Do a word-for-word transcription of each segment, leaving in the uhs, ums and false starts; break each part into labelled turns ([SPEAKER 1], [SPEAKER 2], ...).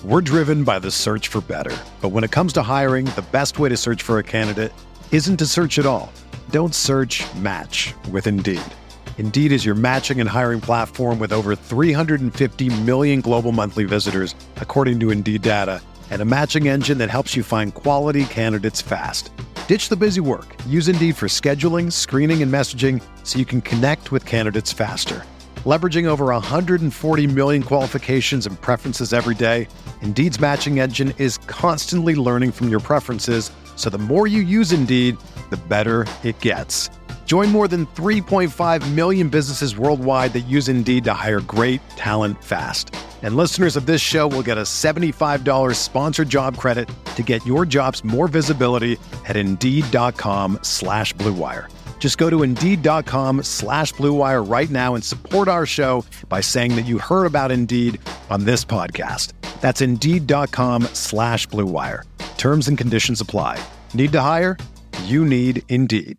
[SPEAKER 1] We're driven by the search for better. But when it comes to hiring, the best way to search for a candidate isn't to search at all. Don't search, match with Indeed. Indeed is your matching and hiring platform with over three hundred fifty million global monthly visitors, according to Indeed data, and a matching engine that helps you find quality candidates fast. Ditch the busy work. Use Indeed for scheduling, screening, and messaging so you can connect with candidates faster. Leveraging over one hundred forty million qualifications and preferences every day, Indeed's matching engine is constantly learning from your preferences, so the more you use Indeed, the better it gets. Join more than three point five million businesses worldwide that use Indeed to hire great talent fast. And listeners of this show will get a seventy-five dollars sponsored job credit to get your jobs more visibility at Indeed.com slash Blue Wire. Just go to Indeed.com slash Blue Wire right now and support our show by saying that you heard about Indeed on this podcast. That's Indeed.com slash Blue Wire. Terms and conditions apply. Need to hire? You need Indeed.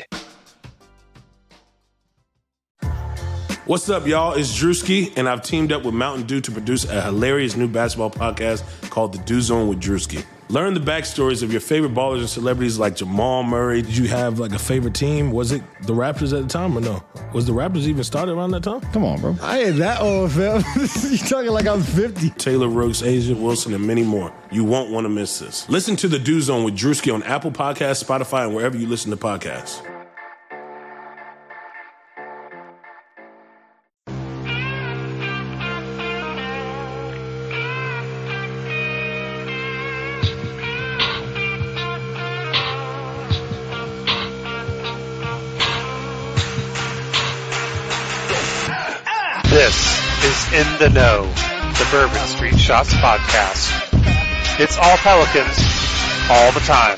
[SPEAKER 2] What's up, y'all? It's Drewski, and I've teamed up with Mountain Dew to produce a hilarious new basketball podcast called The Dew Zone with Drewski. Learn the backstories of your favorite ballers and celebrities like Jamal Murray.
[SPEAKER 3] Did you have like a favorite team? Was it the Raptors at the time or no? Was the Raptors even started around that time?
[SPEAKER 4] Come on, bro. I ain't that old, fam. You talking like I'm fifty.
[SPEAKER 2] Taylor Rooks, Asia Wilson, and many more. You won't want to miss this. Listen to The Dew Zone with Drewski on Apple Podcasts, Spotify, and wherever you listen to podcasts.
[SPEAKER 5] This is In the Know, the Bourbon Street Shots podcast. It's all Pelicans, all the time.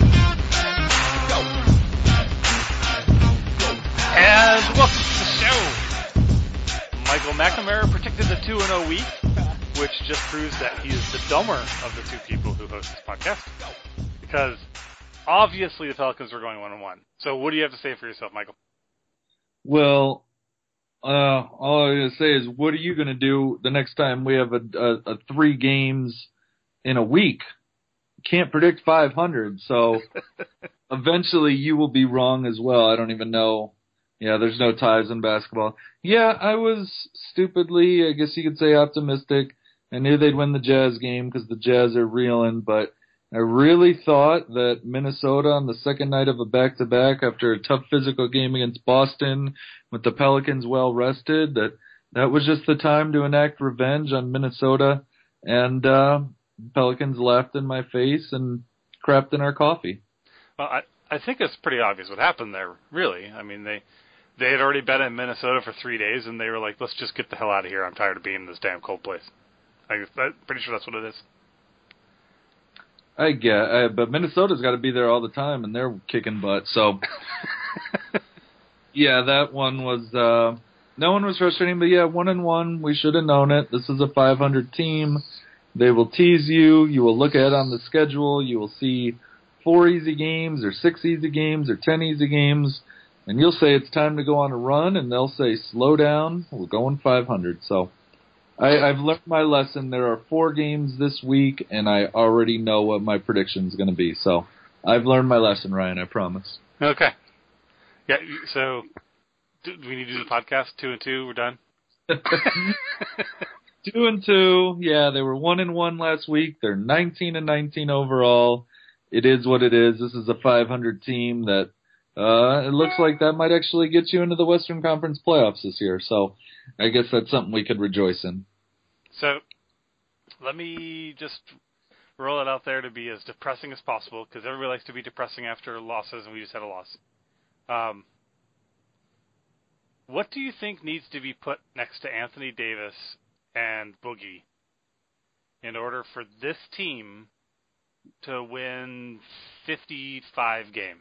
[SPEAKER 6] And welcome to the show. Michael McNamara predicted the two and oh week, which just proves that he is the dumber of the two people who host this podcast. Because obviously the Pelicans were going one and one. So what do you have to say for yourself, Michael?
[SPEAKER 7] Well, Uh, all I'm going to say is, what are you going to do the next time we have a, a, a three games in a week? Can't predict five hundred, so eventually you will be wrong as well. I don't even know. Yeah, there's no ties in basketball. Yeah, I was stupidly, I guess you could say, optimistic. I knew they'd win the Jazz game because the Jazz are reeling, but I really thought that Minnesota on the second night of a back-to-back after a tough physical game against Boston with the Pelicans well rested, that that was just the time to enact revenge on Minnesota, and uh, Pelicans laughed in my face and crapped in our coffee.
[SPEAKER 6] Well, I, I think it's pretty obvious what happened there, really. I mean, they they had already been in Minnesota for three days, and they were like, let's just get the hell out of here. I'm tired of being in this damn cold place. I, I'm pretty sure that's what it is.
[SPEAKER 7] I get, uh, but Minnesota's got to be there all the time, and they're kicking butt. So, yeah, that one was uh, that one was frustrating. But yeah, one and one, we should have known it. This is a five hundred team. They will tease you. You will look at on the schedule. You will see four easy games, or six easy games, or ten easy games, and you'll say it's time to go on a run, and they'll say slow down. We're going five hundred. So. I, I've learned my lesson. There are four games this week, and I already know what my prediction is going to be. So I've learned my lesson, Ryan, I promise.
[SPEAKER 6] Okay. Yeah, so do, do we need to do the podcast? Two and two, we're done?
[SPEAKER 7] two and two, yeah, they were one and one last week. They're nineteen and nineteen overall. It is what it is. This is a five hundred team that uh, it looks like that might actually get you into the Western Conference playoffs this year. So I guess that's something we could rejoice in.
[SPEAKER 6] So let me just roll it out there to be as depressing as possible, because everybody likes to be depressing after losses, and we just had a loss. Um, what do you think needs to be put next to Anthony Davis and Boogie in order for this team to win fifty-five games?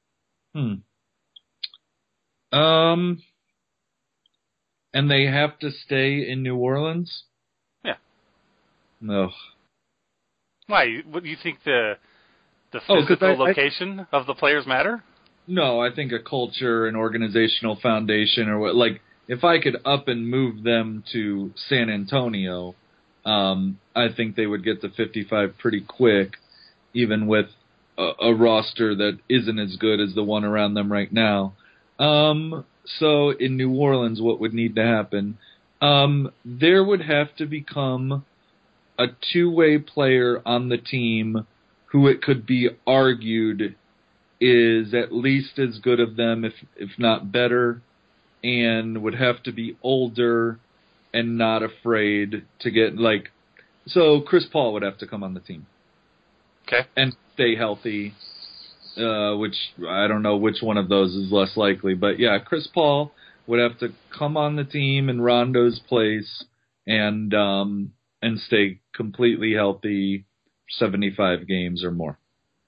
[SPEAKER 7] Hmm. Um... And they have to stay in New Orleans?
[SPEAKER 6] Yeah.
[SPEAKER 7] No.
[SPEAKER 6] Why? What do you think the the
[SPEAKER 7] oh,
[SPEAKER 6] physical
[SPEAKER 7] I,
[SPEAKER 6] location
[SPEAKER 7] I,
[SPEAKER 6] of the players matter?
[SPEAKER 7] No, I think a culture, an organizational foundation, or what. Like, if I could up and move them to San Antonio, Um, I think they would get to fifty-five pretty quick, even with a, a roster that isn't as good as the one around them right now. Um, so in New Orleans, what would need to happen? Um, there would have to become a two-way player on the team who it could be argued is at least as good of them, if if not better, and would have to be older and not afraid to get, like, so Chris Paul would have to come on the team.
[SPEAKER 6] Okay.
[SPEAKER 7] And stay healthy, uh, which I don't know which one of those is less likely, but yeah, Chris Paul would have to come on the team in Rondo's place and um, and stay completely healthy seventy-five games or more.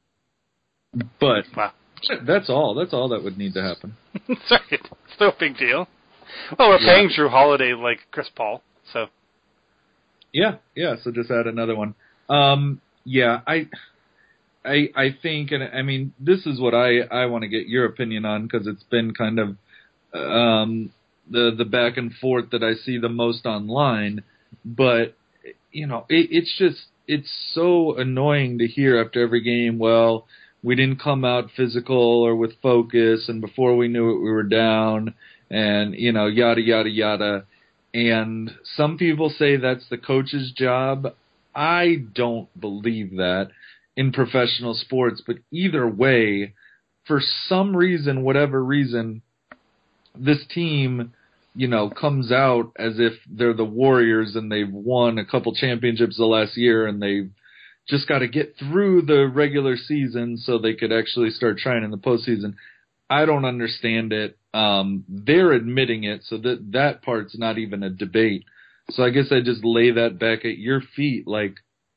[SPEAKER 7] But
[SPEAKER 6] wow.
[SPEAKER 7] that's all. That's all that would need to happen.
[SPEAKER 6] Sorry, it's no big deal. Well, we're
[SPEAKER 7] yeah.
[SPEAKER 6] paying Drew Holiday like Chris Paul, so.
[SPEAKER 7] Yeah, yeah. So just add another one. Um, yeah, I, I, I think, and I mean, this is what I, I want to get your opinion on because it's been kind of um, the the back and forth that I see the most online. But you know, it, it's just it's so annoying to hear after every game. Well, we didn't come out physical or with focus, and before we knew it, we were down, and, you know, yada, yada, yada. And some people say that's the coach's job. I don't believe that in professional sports, but either way, for some reason, whatever reason, this team, you know, comes out as if they're the Warriors and they've won a couple championships the last year and they've just got to get through the regular season so they could actually start trying in the postseason. I don't understand it. Um, they're admitting it, so that that part's not even a debate. So I guess I just lay that back at your feet. Like,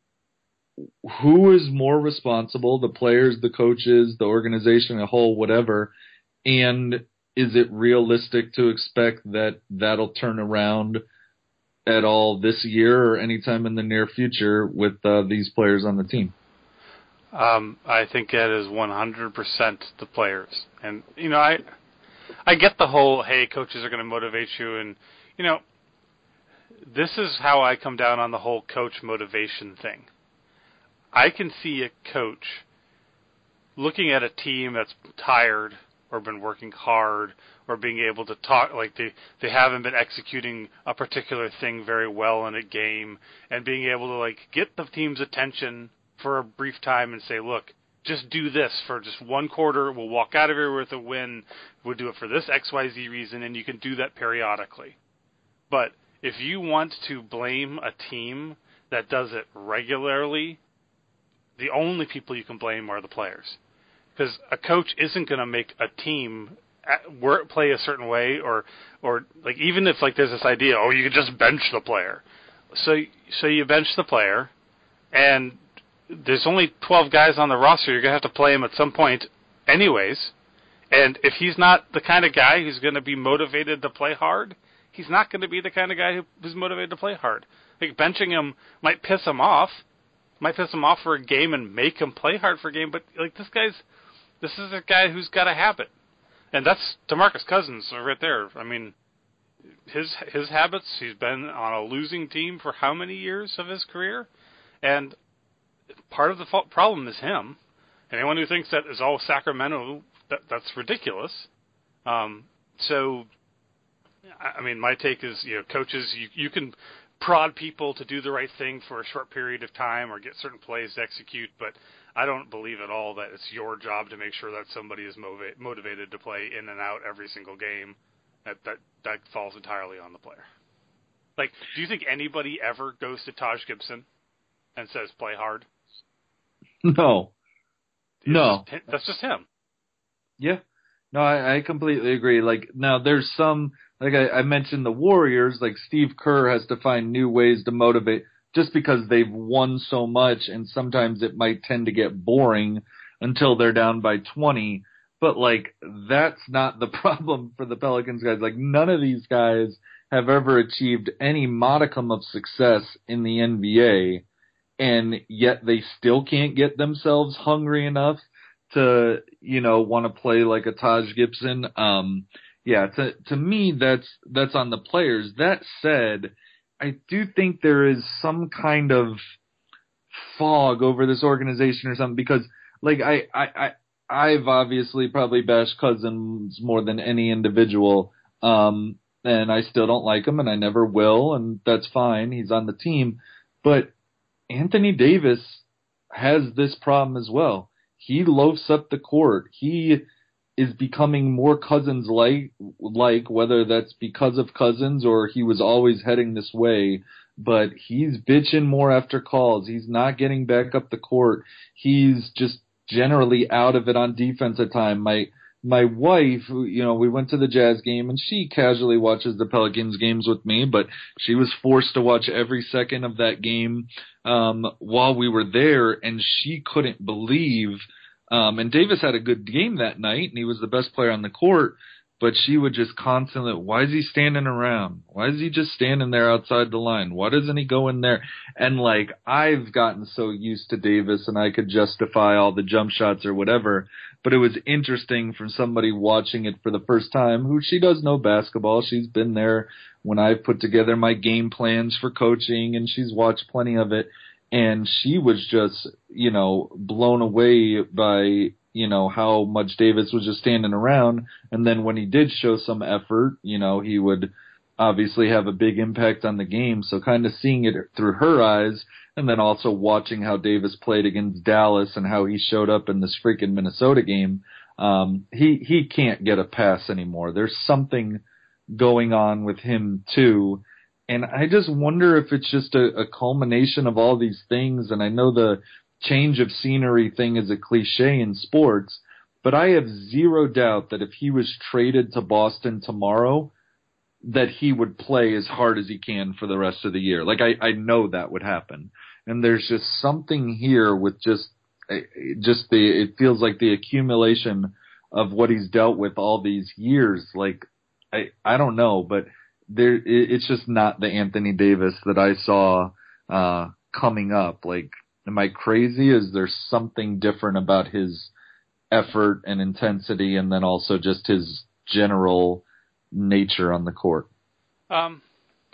[SPEAKER 7] who is more responsible, the players, the coaches, the organization as a whole, whatever, and is it realistic to expect that that'll turn around at all this year or anytime in the near future with uh, these players on the team?
[SPEAKER 6] Um, I think that is one hundred percent the players. And, you know, I I get the whole, hey, coaches are going to motivate you. And, you know, this is how I come down on the whole coach motivation thing. I can see a coach looking at a team that's tired or been working hard or being able to talk, like they, they haven't been executing a particular thing very well in a game, and being able to, like, get the team's attention for a brief time and say, look, just do this for just one quarter. We'll walk out of here with a win. We'll do it for this X Y Z reason, and you can do that periodically. But if you want to blame a team that does it regularly, the only people you can blame are the players. Because a coach isn't going to make a team work, play a certain way, or, or like even if like there's this idea, oh, you can just bench the player. So, so you bench the player, and there's only twelve guys on the roster. You're going to have to play him at some point anyways. And if he's not the kind of guy who's going to be motivated to play hard, he's not going to be the kind of guy who, who's motivated to play hard. Like, benching him might piss him off, might piss him off for a game and make him play hard for a game, but like this guy's, this is a guy who's got a habit. And that's DeMarcus Cousins right there. I mean, his his habits, he's been on a losing team for how many years of his career? And part of the fault, problem is him. Anyone who thinks that is all Sacramento, that, that's ridiculous. Um, so, I mean, my take is, you know, coaches, you, you can prod people to do the right thing for a short period of time or get certain plays to execute, but I don't believe at all that it's your job to make sure that somebody is motiva- motivated to play in and out every single game. That, that that falls entirely on the player. Like, do you think anybody ever goes to Taj Gibson and says, play hard?
[SPEAKER 7] No.
[SPEAKER 6] It's
[SPEAKER 7] no.
[SPEAKER 6] Just, that's just him.
[SPEAKER 7] Yeah. No, I, I completely agree. Like, now there's some, like I, I mentioned the Warriors, like Steve Kerr has to find new ways to motivate just because they've won so much, and sometimes it might tend to get boring until they're down by twenty. But, like, that's not the problem for the Pelicans guys. Like, none of these guys have ever achieved any modicum of success in the N B A, and yet they still can't get themselves hungry enough to, you know, want to play like a Taj Gibson. Um, yeah, to to me, that's that's on the players. That said, I do think there is some kind of fog over this organization or something, because like I, I, I I've obviously probably bashed Cousins more than any individual, um, and I still don't like him, and I never will, and that's fine. He's on the team, but Anthony Davis has this problem as well. He loafs up the court. He is becoming more Cousins like, like whether that's because of Cousins or he was always heading this way. But he's bitching more after calls. He's not getting back up the court. He's just generally out of it on defense at time. My my wife, you know, we went to the Jazz game, and she casually watches the Pelicans games with me, but she was forced to watch every second of that game um, while we were there, and she couldn't believe. Um, and Davis had a good game that night, and he was the best player on the court. But she would just constantly, why is he standing around? Why is he just standing there outside the line? Why doesn't he go in there? And, like, I've gotten so used to Davis, and I could justify all the jump shots or whatever. But it was interesting from somebody watching it for the first time, who she does know basketball. She's been there when I've put together my game plans for coaching, and she's watched plenty of it. And she was just, you know, blown away by, you know, how much Davis was just standing around. And then when he did show some effort, you know, he would obviously have a big impact on the game. So kind of seeing it through her eyes, and then also watching how Davis played against Dallas and how he showed up in this freaking Minnesota game, um, he, he can't get a pass anymore. There's something going on with him too. And I just wonder if it's just a, a culmination of all these things. And I know the change of scenery thing is a cliche in sports, but I have zero doubt that if he was traded to Boston tomorrow, that he would play as hard as he can for the rest of the year. Like, I, I know that would happen. And there's just something here with just, just the, it feels like the accumulation of what he's dealt with all these years. Like, I, I don't know, but there, it, it's just not the Anthony Davis that I saw, uh, coming up. Like, am I crazy? Is there something different about his effort and intensity, and then also just his general nature on the court?
[SPEAKER 6] Um.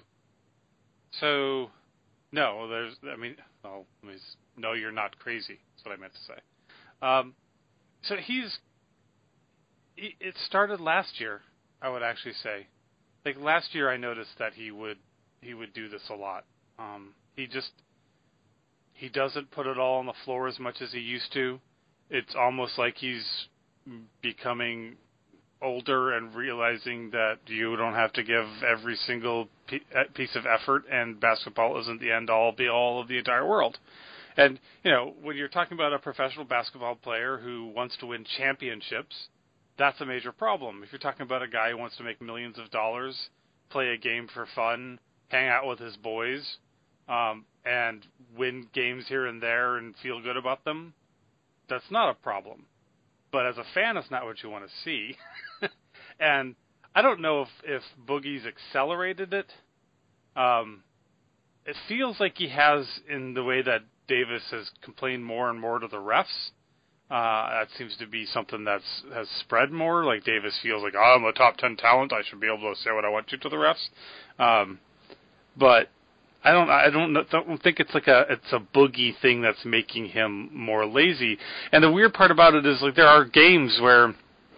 [SPEAKER 6] So, no, there's, I mean, oh, let me, no, you're not crazy. That's what I meant to say. Um, so he's, it started last year, I would actually say. Like, last year I noticed that he would, he would do this a lot. Um, he just, he doesn't put it all on the floor as much as he used to. It's almost like he's becoming older and realizing that you don't have to give every single piece of effort, and basketball isn't the end-all, be-all of the entire world. And, you know, when you're talking about a professional basketball player who wants to win championships, that's a major problem. If you're talking about a guy who wants to make millions of dollars, play a game for fun, hang out with his boys, um, and win games here and there and feel good about them, that's not a problem. But as a fan, it's not what you want to see. And I don't know if, if Boogie's accelerated it. Um, it feels like he has, in the way that Davis has complained more and more to the refs. Uh, that seems to be something that's has spread more. Like, Davis feels like, oh, I'm a top ten talent, I should be able to say what I want to to the refs. Um, but I don't, I don't, don't think it's like a, it's a Boogie thing that's making him more lazy. And the weird part about it is, like, there are games where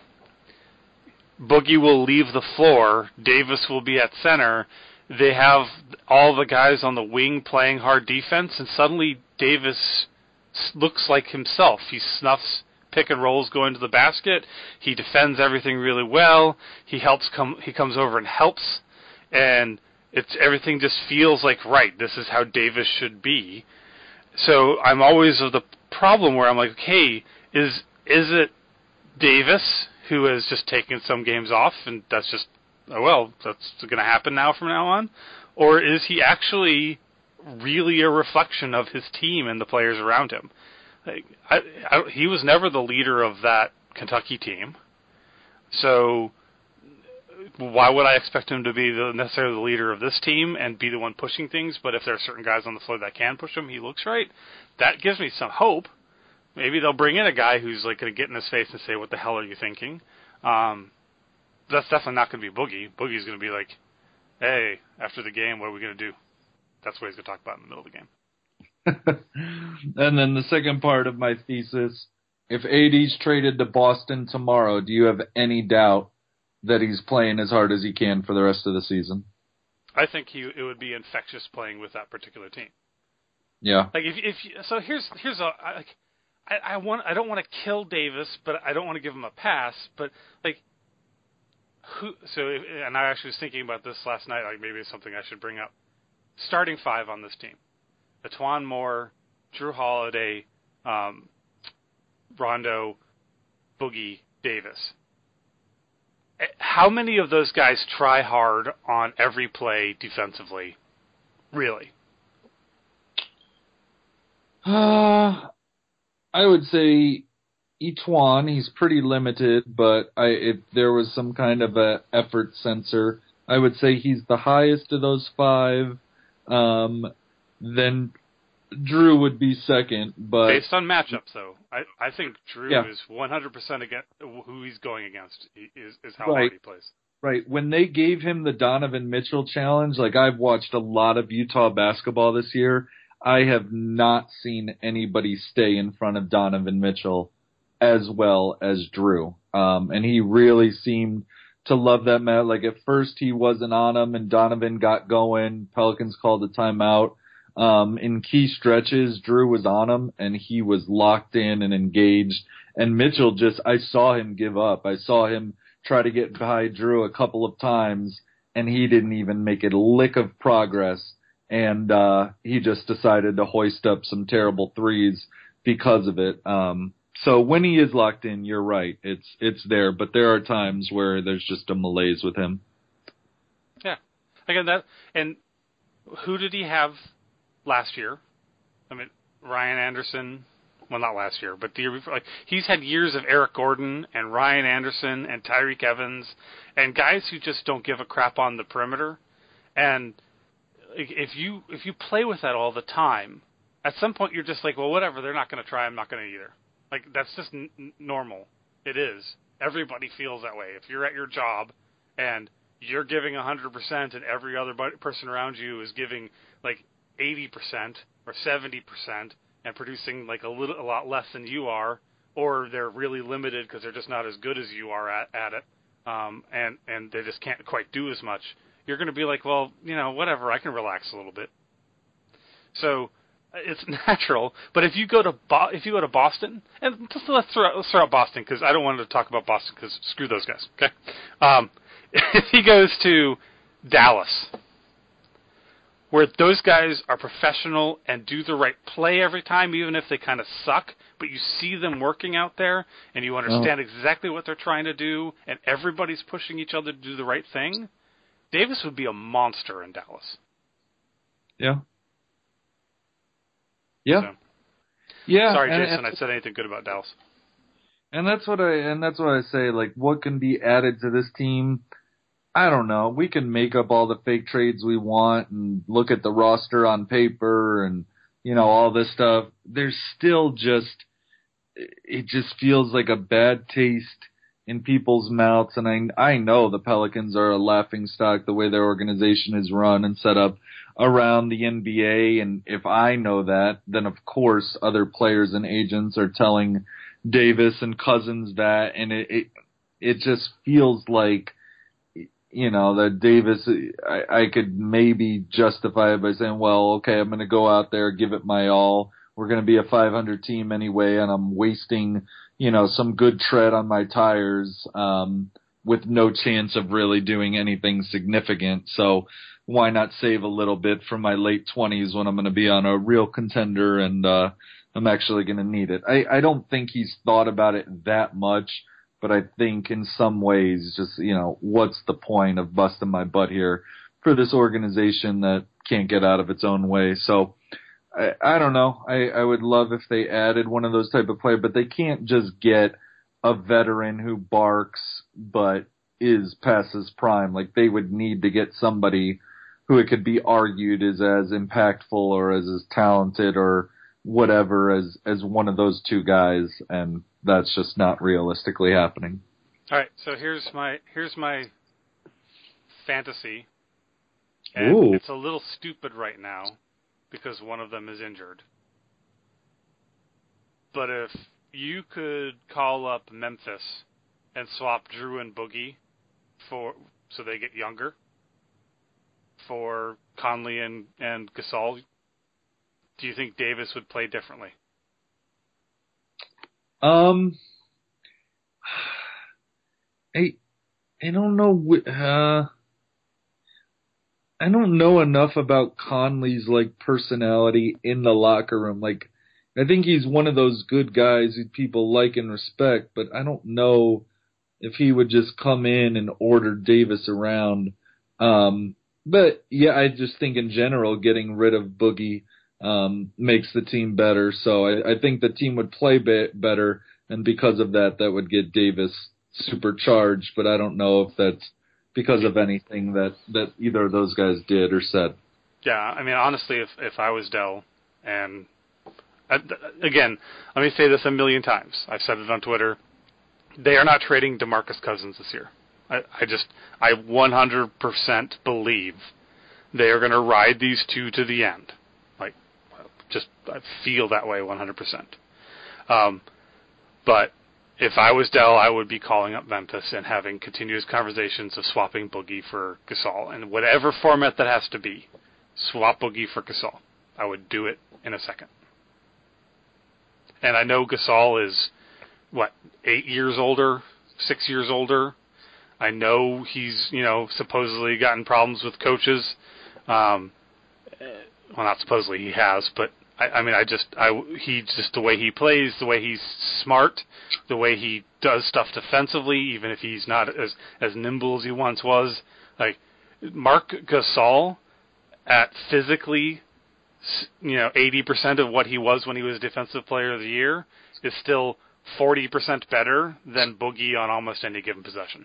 [SPEAKER 6] Boogie will leave the floor, Davis will be at center, they have all the guys on the wing playing hard defense, and suddenly Davis looks like himself. He snuffs pick and rolls going to the basket. He defends everything really well. He helps come. He comes over and helps, and it's everything just feels like right. This is how Davis should be. So I'm always of the problem where I'm like, okay, is is it Davis who has just taken some games off, and that's just, oh well, that's going to happen now from now on, or is he actually really a reflection of his team and the players around him? Like, I, I, he was never the leader of that Kentucky team, so why would I expect him to be the, necessarily the leader of this team and be the one pushing things? But if there are certain guys on the floor that can push him, he looks right. That gives me some hope. Maybe they'll bring in a guy who's like going to get in his face and say, what the hell are you thinking? Um, that's definitely not going to be Boogie. Boogie's going to be like, hey, after the game, what are we going to do? that's what he's going to talk about in the middle of the game.
[SPEAKER 7] And then the second part of my thesis, if A D's traded to Boston tomorrow, do you have any doubt that he's playing as hard as he can for the rest of the season?
[SPEAKER 6] I think he it would be infectious playing with that particular team.
[SPEAKER 7] Yeah.
[SPEAKER 6] Like if if you, so here's here's a I, I, I want I don't want to kill Davis, but I don't want to give him a pass. But like who? So if, and I actually was thinking about this last night. Like maybe it's something I should bring up. Starting five on this team: E'Twaun Moore, Drew Holiday, um, Rondo, Boogie, Davis. How many of those guys try hard on every play defensively? Really?
[SPEAKER 7] Uh, I would say E'Twaun, he's pretty limited, but I, if there was some kind of a effort sensor, I would say he's the highest of those five. Um, then Drew would be second, but
[SPEAKER 6] based on matchups, though, I, I think Drew
[SPEAKER 7] yeah.
[SPEAKER 6] is one hundred percent against who he's going against. Is is how
[SPEAKER 7] right.
[SPEAKER 6] hard he plays.
[SPEAKER 7] Right. When they gave him the Donovan Mitchell challenge, like I've watched a lot of Utah basketball this year, I have not seen anybody stay in front of Donovan Mitchell as well as Drew. Um, and he really seemed to love that match. Like at first he wasn't on him and Donovan got going. Pelicans called a timeout. Um, in key stretches, Drew was on him and he was locked in and engaged. And Mitchell just, I saw him give up. I saw him try to get by Drew a couple of times and he didn't even make a lick of progress. And, uh, he just decided to hoist up some terrible threes because of it. Um, so when he is locked in, you're right. It's, it's there, but there are times where there's just a malaise with him.
[SPEAKER 6] Yeah. Again, that, and who did he have last year? I mean, Ryan Anderson, well, not last year, but the year before. Like, he's had years of Eric Gordon and Ryan Anderson and Tyreek Evans and guys who just don't give a crap on the perimeter. And if you if you play with that all the time, at some point you're just like, well, whatever, they're not going to try, I'm not going to either. Like, that's just n- normal. It is. Everybody feels that way. If you're at your job and you're giving one hundred percent and every other person around you is giving, like, eighty percent or seventy percent and producing like a little, a lot less than you are, or they're really limited because they're just not as good as you are at, at it, um, and, and they just can't quite do as much, you're going to be like, well, you know, whatever, I can relax a little bit. So it's natural. But if you go to Bo- if you go to Boston, and just let's throw out, let's throw out Boston because I don't want to talk about Boston because screw those guys. Okay, um, if he goes to Dallas, where those guys are professional and do the right play every time, even if they kind of suck, but you see them working out there and you understand oh. exactly what they're trying to do and everybody's pushing each other to do the right thing, Davis would be a monster in Dallas.
[SPEAKER 7] Yeah. Yeah.
[SPEAKER 6] So,
[SPEAKER 7] yeah.
[SPEAKER 6] Sorry,
[SPEAKER 7] and,
[SPEAKER 6] Jason,
[SPEAKER 7] and,
[SPEAKER 6] I said anything good about Dallas.
[SPEAKER 7] And that's what I and that's what I say, like, what can be added to this team? I don't know. We can make up all the fake trades we want and look at the roster on paper and, you know, all this stuff. There's still just, it just feels like a bad taste in people's mouths. And I, I know the Pelicans are a laughingstock the way their organization is run and set up around the N B A. And if I know that, then of course other players and agents are telling Davis and Cousins that. And it, it, it just feels like, you know, that Davis, I, I could maybe justify it by saying, well, okay, I'm going to go out there, give it my all. We're going to be a five hundred team anyway, and I'm wasting, you know, some good tread on my tires, um, with no chance of really doing anything significant. So why not save a little bit for my late twenties when I'm going to be on a real contender and, uh, I'm actually going to need it. I, I don't think he's thought about it that much. But I think in some ways, just, you know, what's the point of busting my butt here for this organization that can't get out of its own way? So I, I don't know. I, I would love if they added one of those type of players, but they can't just get a veteran who barks but is past his prime. Like, they would need to get somebody who it could be argued is as impactful or as, as talented or whatever as, as one of those two guys, and that's just not realistically happening.
[SPEAKER 6] All right, so here's my here's my fantasy And
[SPEAKER 7] Ooh.
[SPEAKER 6] it's a little stupid right now because one of them is injured. But if you could call up Memphis and swap Drew and Boogie for so they get younger for Conley and, and Gasol, do you think Davis would play differently?
[SPEAKER 7] Um, I I don't know. Uh, I don't know enough about Conley's like personality in the locker room. Like, I think he's one of those good guys who people like and respect, but I don't know if he would just come in and order Davis around. Um, but yeah, I just think in general, getting rid of Boogie um, makes the team better. So I, I think the team would play be- better, and because of that, that would get Davis supercharged. But I don't know if that's because of anything that, that either of those guys did or said.
[SPEAKER 6] Yeah, I mean, honestly, if if I was Dell, and uh, again, let me say this a million times. I've said it on Twitter. They are not trading DeMarcus Cousins this year. I, I just, I one hundred percent believe they are going to ride these two to the end. Like, just, I feel that way one hundred percent. Um, but if I was Dell, I would be calling up Memphis and having continuous conversations of swapping Boogie for Gasol. And whatever format that has to be, swap Boogie for Gasol. I would do it in a second. And I know Gasol is, what, eight years older, six years older. I know he's, you know, supposedly gotten problems with coaches. Um, well, not supposedly, he has, but I, I mean, I just, I, he just, the way he plays, the way he's smart, the way he does stuff defensively, even if he's not as, as nimble as he once was. Like, Marc Gasol at physically, you know, eighty percent of what he was when he was Defensive Player of the Year is still forty percent better than Boogie on almost any given possession.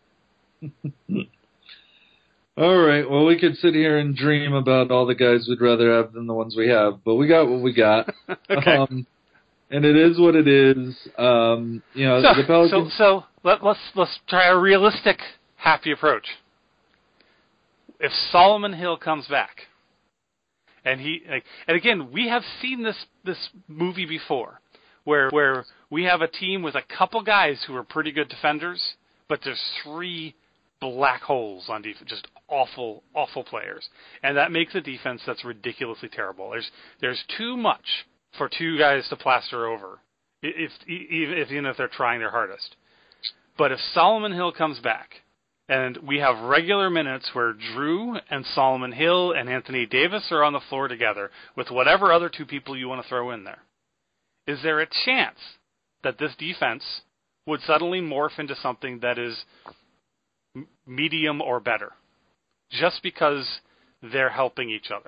[SPEAKER 7] All right. Well, we could sit here and dream about all the guys we'd rather have than the ones we have, but we got what we got.
[SPEAKER 6] Okay.
[SPEAKER 7] Um, and it is what it is. Um, you know,
[SPEAKER 6] so,
[SPEAKER 7] the Pelicans.
[SPEAKER 6] So, so let, let's let's try a realistic, happy approach. If Solomon Hill comes back, and he, like, and again, we have seen this this movie before, where where we have a team with a couple guys who are pretty good defenders, but there's three black holes on defense, just awful, awful players, and that makes a defense that's ridiculously terrible. There's there's too much for two guys to plaster over, if if even if they're trying their hardest. But if Solomon Hill comes back, and we have regular minutes where Drew and Solomon Hill and Anthony Davis are on the floor together with whatever other two people you want to throw in there, is there a chance that this defense would suddenly morph into something that is m- medium or better, just because they're helping each other?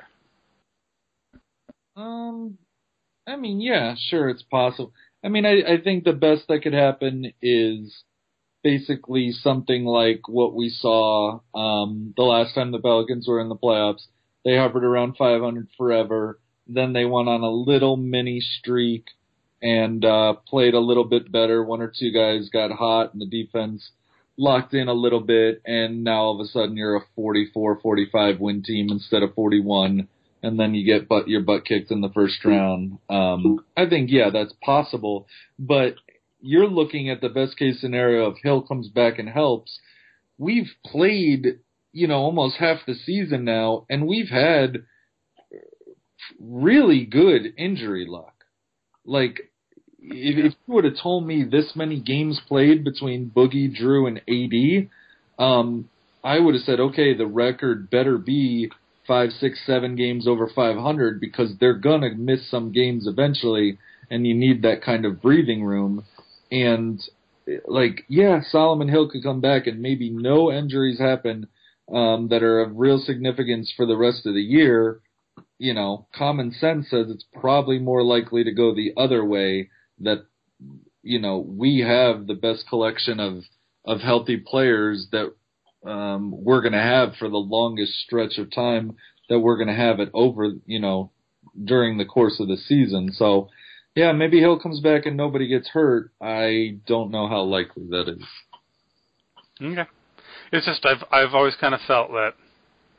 [SPEAKER 7] Um, I mean, yeah, sure, it's possible. I mean, I, I think the best that could happen is basically something like what we saw um, the last time the Pelicans were in the playoffs. They hovered around five hundred forever. Then they went on a little mini streak and uh, played a little bit better. One or two guys got hot and the defense locked in a little bit, and now all of a sudden you're a forty-four forty-five win team instead of forty-one, and then you get butt, your butt kicked in the first round. Um, I think, yeah, that's possible, but you're looking at the best case scenario if Hill comes back and helps. We've played, you know, almost half the season now, and we've had really good injury luck. Like, if, if you would have told me this many games played between Boogie, Drew, and A D, um, I would have said, okay, the record better be five, six, seven games over five hundred because they're going to miss some games eventually, and you need that kind of breathing room. And, like, yeah, Solomon Hill could come back and maybe no injuries happen um, that are of real significance for the rest of the year. You know, common sense says it's probably more likely to go the other way, that, you know, we have the best collection of, of healthy players that um, we're going to have for the longest stretch of time that we're going to have it over, you know, during the course of the season. So, yeah, maybe Hill comes back and nobody gets hurt. I don't know how likely that is.
[SPEAKER 6] Okay. It's just I've I've always kind of felt that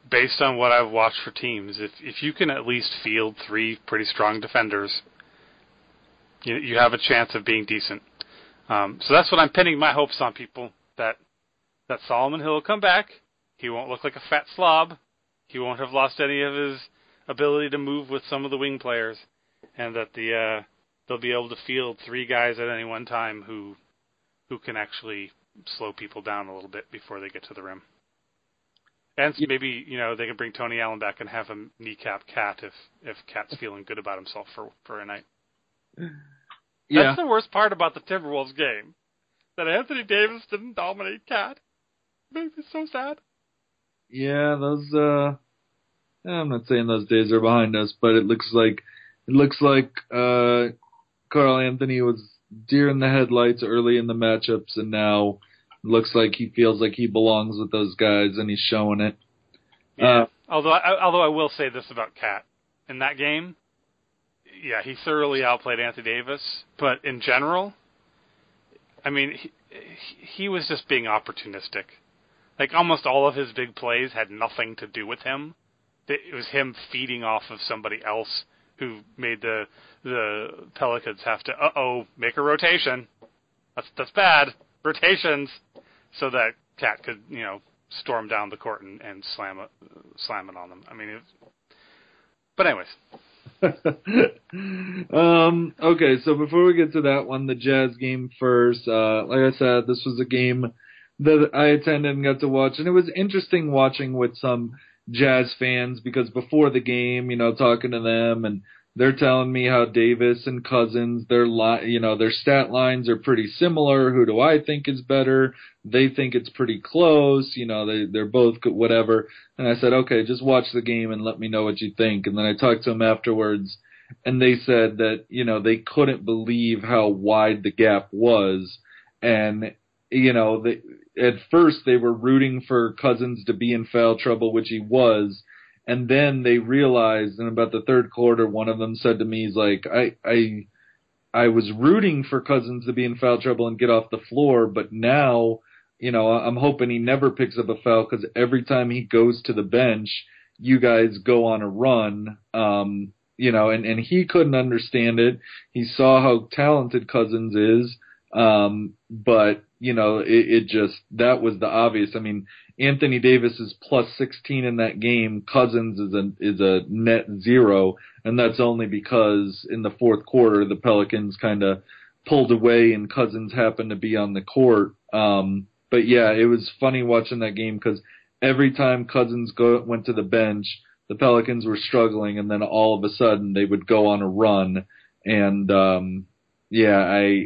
[SPEAKER 6] based on what I've watched for teams, if if you can at least field three pretty strong defenders, you you have a chance of being decent. Um, so that's what I'm pinning my hopes on, people, that that Solomon Hill will come back. He won't look like a fat slob. He won't have lost any of his ability to move with some of the wing players, and that the uh, they'll be able to field three guys at any one time who who can actually slow people down a little bit before they get to the rim. And maybe, you know, they can bring Tony Allen back and have him kneecap Cat if if Cat's feeling good about himself for, for a night.
[SPEAKER 7] Yeah.
[SPEAKER 6] That's the worst part about the Timberwolves game. That Anthony Davis didn't dominate Cat. It made me so sad.
[SPEAKER 7] Yeah, those, uh, I'm not saying those days are behind us, but it looks like, it looks like, uh, Karl Anthony was deer in the headlights early in the matchups, and now it looks like he feels like he belongs with those guys, and he's showing it.
[SPEAKER 6] Yeah.
[SPEAKER 7] Uh,
[SPEAKER 6] although, I, although I will say this about Cat. In that game, yeah, he thoroughly outplayed Anthony Davis, but in general, I mean, he, he was just being opportunistic. Like, almost all of his big plays had nothing to do with him. It was him feeding off of somebody else who made the the Pelicans have to, uh-oh, make a rotation. That's that's bad. Rotations. So that Cat could, you know, storm down the court and, and slam it, slam it on them. I mean, it, but anyways.
[SPEAKER 7] um, okay, so before we get to that one, the Jazz game first. Uh, like I said, this was a game that I attended and got to watch, and it was interesting watching with some Jazz fans because before the game, you know, talking to them, and they're telling me how Davis and Cousins, their li- you know, their stat lines are pretty similar. Who do I think is better? They think it's pretty close. You know, they they're both good, whatever. And I said, okay, just watch the game and let me know what you think. And then I talked to them afterwards, and they said that, you know, they couldn't believe how wide the gap was, and you know, they, at first they were rooting for Cousins to be in foul trouble, which he was. And then they realized, in about the third quarter, one of them said to me, he's like, I, I, I was rooting for Cousins to be in foul trouble and get off the floor, but now, you know, I'm hoping he never picks up a foul because every time he goes to the bench, you guys go on a run. Um, you know, and, and he couldn't understand it. He saw how talented Cousins is. Um, but, you know, it, it just, that was the obvious. I mean, Anthony Davis is plus sixteen in that game. Cousins is a, is a net zero. And that's only because in the fourth quarter, the Pelicans kind of pulled away and Cousins happened to be on the court. Um, but yeah, it was funny watching that game because every time Cousins go, went to the bench, the Pelicans were struggling. And then all of a sudden they would go on a run. And, um, yeah, I,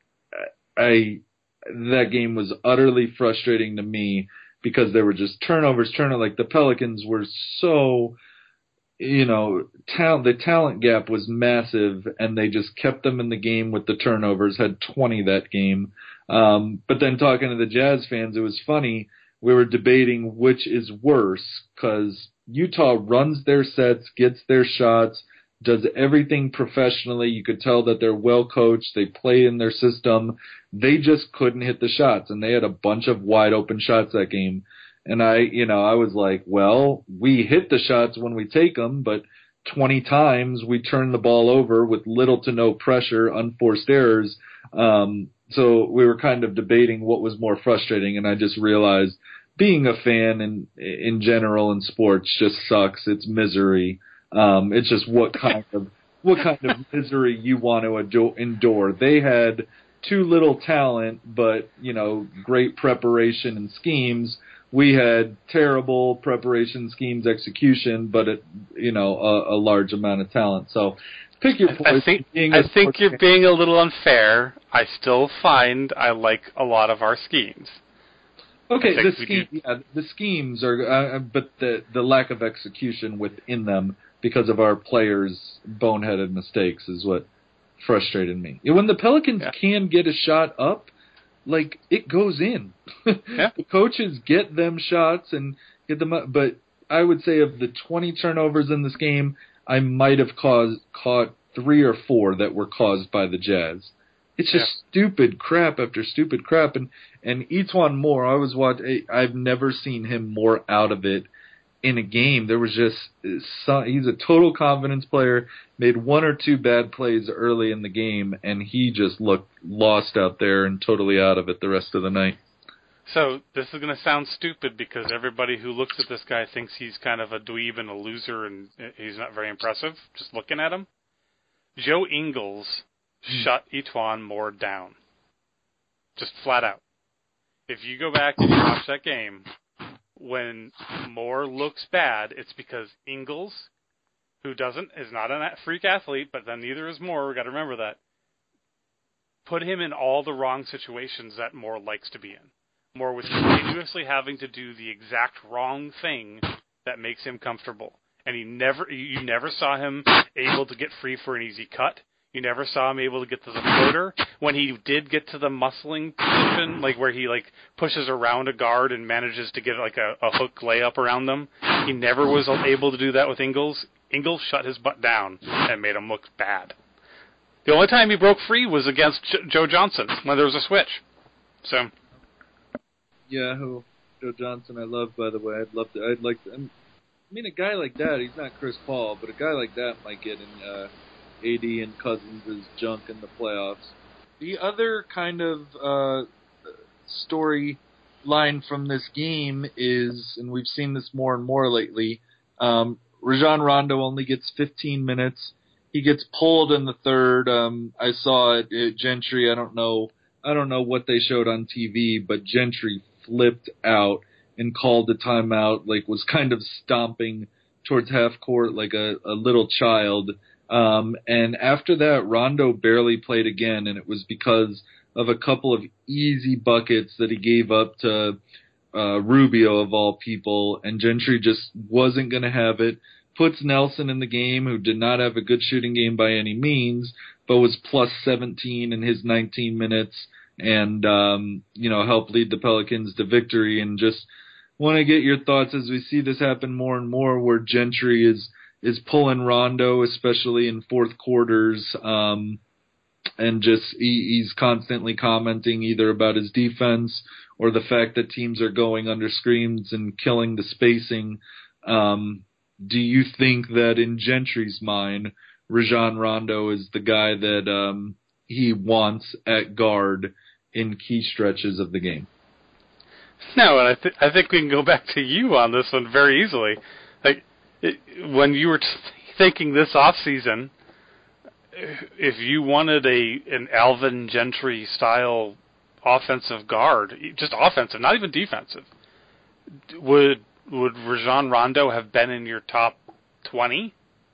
[SPEAKER 7] I, that game was utterly frustrating to me because there were just turnovers, turnovers. Like the Pelicans were so, you know, talent, the talent gap was massive, and they just kept them in the game with the turnovers, had twenty that game. Um, but then talking to the Jazz fans, it was funny. We were debating which is worse because Utah runs their sets, gets their shots, does everything professionally. You could tell that they're well coached. They play in their system. They just couldn't hit the shots, and they had a bunch of wide open shots that game. And I, you know, I was like, well, we hit the shots when we take them, but twenty times we turn the ball over with little to no pressure, unforced errors. Um, so we were kind of debating what was more frustrating, and I just realized being a fan in in general in sports just sucks. It's misery. Um, it's just what kind of what kind of misery you want to ado- endure. They had too little talent, but you know, great preparation and schemes. We had terrible preparation, schemes, execution, but it, you know, a, a large amount of talent. So, pick your poison.
[SPEAKER 6] I think I think you're fan. being a little unfair. I still find I like a lot of our schemes.
[SPEAKER 7] Okay, the scheme, yeah, the schemes are, uh, but the the lack of execution within them because of our players' boneheaded mistakes is what frustrated me. When the Pelicans yeah. can get a shot up, like, it goes in. Yeah. The coaches get them shots and get them up, but I would say of the twenty turnovers in this game, I might have caused caught three or four that were caused by the Jazz. It's just yeah. stupid crap after stupid crap, and and Etuan Moore, I was watching. I've never seen him more out of it in a game. There was just some, he's a total confidence player, made one or two bad plays early in the game, and he just looked lost out there and totally out of it the rest of the night.
[SPEAKER 6] So this is going to sound stupid because everybody who looks at this guy thinks he's kind of a dweeb and a loser and he's not very impressive, just looking at him. Joe Ingles hmm. shut E'Twaun Moore down. Just flat out. If you go back and you watch that game, when Moore looks bad, it's because Ingles, who doesn't, is not a freak athlete, but then neither is Moore, we've got to remember that, put him in all the wrong situations that Moore likes to be in. Moore was continuously having to do the exact wrong thing that makes him comfortable. And he never, you never saw him able to get free for an easy cut. You never saw him able to get to the floater. When he did get to the muscling position, like where he like pushes around a guard and manages to get like a, a hook layup around them, he never was able to do that with Ingles. Ingles shut his butt down and made him look bad. The only time he broke free was against J- Joe Johnson when there was a switch. So.
[SPEAKER 7] Yeah, who Joe Johnson I love, by the way. I'd love to. I'd like to. I mean, a guy like that, he's not Chris Paul, but a guy like that might get in uh, A D and Cousins' junk in the playoffs. The other kind of uh, story line from this game is, and we've seen this more and more lately, um, Rajon Rondo only gets fifteen minutes. He gets pulled in the third. Um, I saw it, it Gentry. I don't know. I don't know what they showed on T V, but Gentry flipped out and called the timeout, like was kind of stomping towards half court like a, a little child. Um, and after that, Rondo barely played again, and it was because of a couple of easy buckets that he gave up to uh, Rubio, of all people, and Gentry just wasn't going to have it. Puts Nelson in the game, who did not have a good shooting game by any means, but was plus seventeen in his nineteen minutes, and, um, you know, helped lead the Pelicans to victory. And just want to get your thoughts as we see this happen more and more, where Gentry is is pulling Rondo, especially in fourth quarters, um, and just he, he's constantly commenting either about his defense or the fact that teams are going under screens and killing the spacing. Um, do you think that in Gentry's mind, Rajon Rondo is the guy that um, he wants at guard in key stretches of the game?
[SPEAKER 6] No, and I, th- I think we can go back to you on this one very easily. Like it, when you were t- thinking this off season, if you wanted a an Alvin Gentry style offensive guard, just offensive, not even defensive, would would Rajon Rondo have been in your top twenty?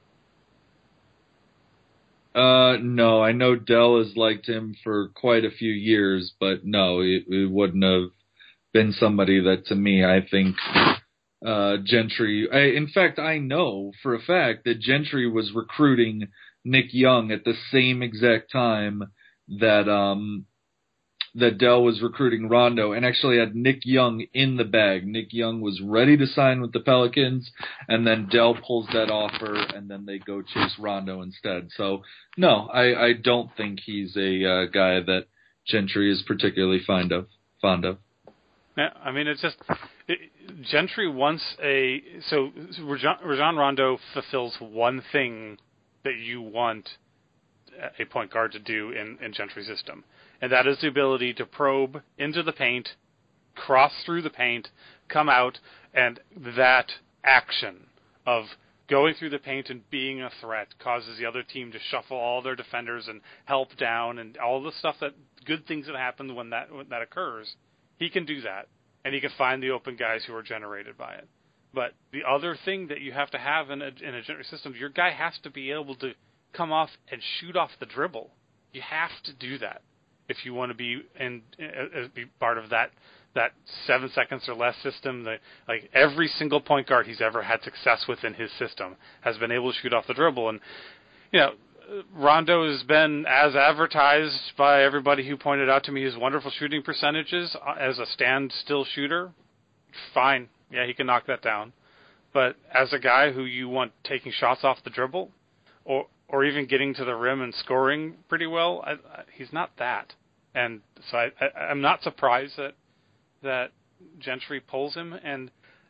[SPEAKER 7] Uh, no, I know Dell has liked him for quite a few years, but no, it, it wouldn't have been somebody that, to me, I think uh, Gentry... I, in fact, I know for a fact that Gentry was recruiting Nick Young at the same exact time that um, that Dell was recruiting Rondo, and actually had Nick Young in the bag. Nick Young was ready to sign with the Pelicans, and then Dell pulls that offer, and then they go chase Rondo instead. So, no, I, I don't think he's a uh, guy that Gentry is particularly fond of. Fond of.
[SPEAKER 6] Yeah, I mean, it's just it, Gentry wants a so Rajon, Rajon Rondo fulfills one thing that you want a point guard to do in, in Gentry's system, and that is the ability to probe into the paint, cross through the paint, come out, and that action of going through the paint and being a threat causes the other team to shuffle all their defenders and help down and all the stuff that good things that happen when that when that occurs. He can do that, and he can find the open guys who are generated by it. But the other thing that you have to have in a, in a Gentry system, your guy has to be able to come off and shoot off the dribble. You have to do that if you want to be in, uh, be part of that that seven seconds or less system. That like every single point guard he's ever had success with in his system has been able to shoot off the dribble, and you know. Rondo has been as advertised by everybody who pointed out to me his wonderful shooting percentages as a stand-still shooter. Fine. Yeah, he can knock that down. But as a guy who you want taking shots off the dribble or or even getting to the rim and scoring pretty well, I, I, he's not that. And so I, I, I'm not surprised that that Gentry pulls him. And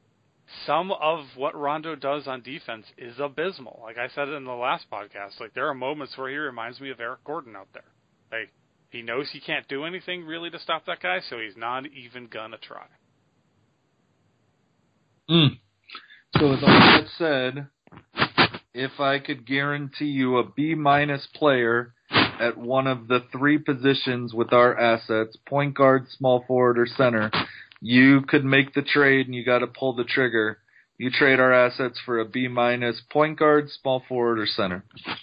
[SPEAKER 6] some of what Rondo does on defense is abysmal. Like I said in the last podcast, like there are moments where he reminds me of Eric Gordon out there. Like he knows he can't do anything really to stop that guy, so he's not even gonna try.
[SPEAKER 7] Mm. So with all that said, if I could guarantee you a B minus player at one of the three positions with our assets, point guard, small forward, or center, you could make the trade and you got to pull the trigger. You trade our assets for a B minus point guard, small forward, or center.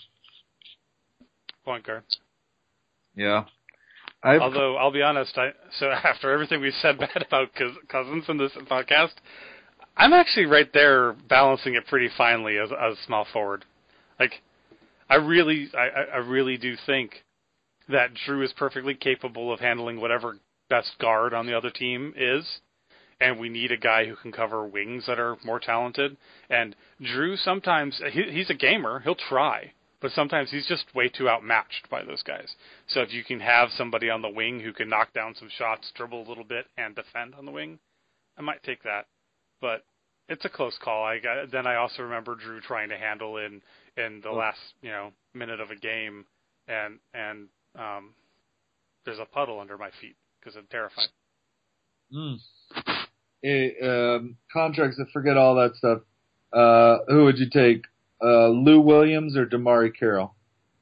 [SPEAKER 6] Point guard.
[SPEAKER 7] Yeah. I've,
[SPEAKER 6] Although, I'll be honest, I, so after everything we've said bad about Cousins in this podcast, I'm actually right there balancing it pretty finely as as small forward. Like, I really, I, I really do think that Drew is perfectly capable of handling whatever best guard on the other team is, and we need a guy who can cover wings that are more talented. And Drew sometimes, he, he's a gamer, he'll try, but sometimes he's just way too outmatched by those guys. So if you can have somebody on the wing who can knock down some shots, dribble a little bit, and defend on the wing, I might take that. But it's a close call. I got, then I also remember Drew trying to handle in in the last, you know, minute of a game, and and um, there's a puddle under my feet because I'm terrified.
[SPEAKER 7] Mm. Hey, um, contracts, I forget all that stuff. Uh, who would you take, uh, Lou Williams or Damari Carroll?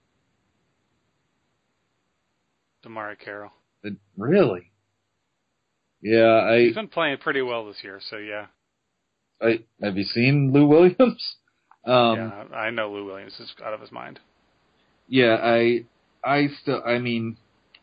[SPEAKER 6] Damari Carroll.
[SPEAKER 7] It, really? Yeah, I.
[SPEAKER 6] He's been playing pretty well this year, so yeah.
[SPEAKER 7] I have you seen Lou Williams? Um,
[SPEAKER 6] yeah, I know Lou Williams is out of his mind.
[SPEAKER 7] Yeah, I, I still, I mean,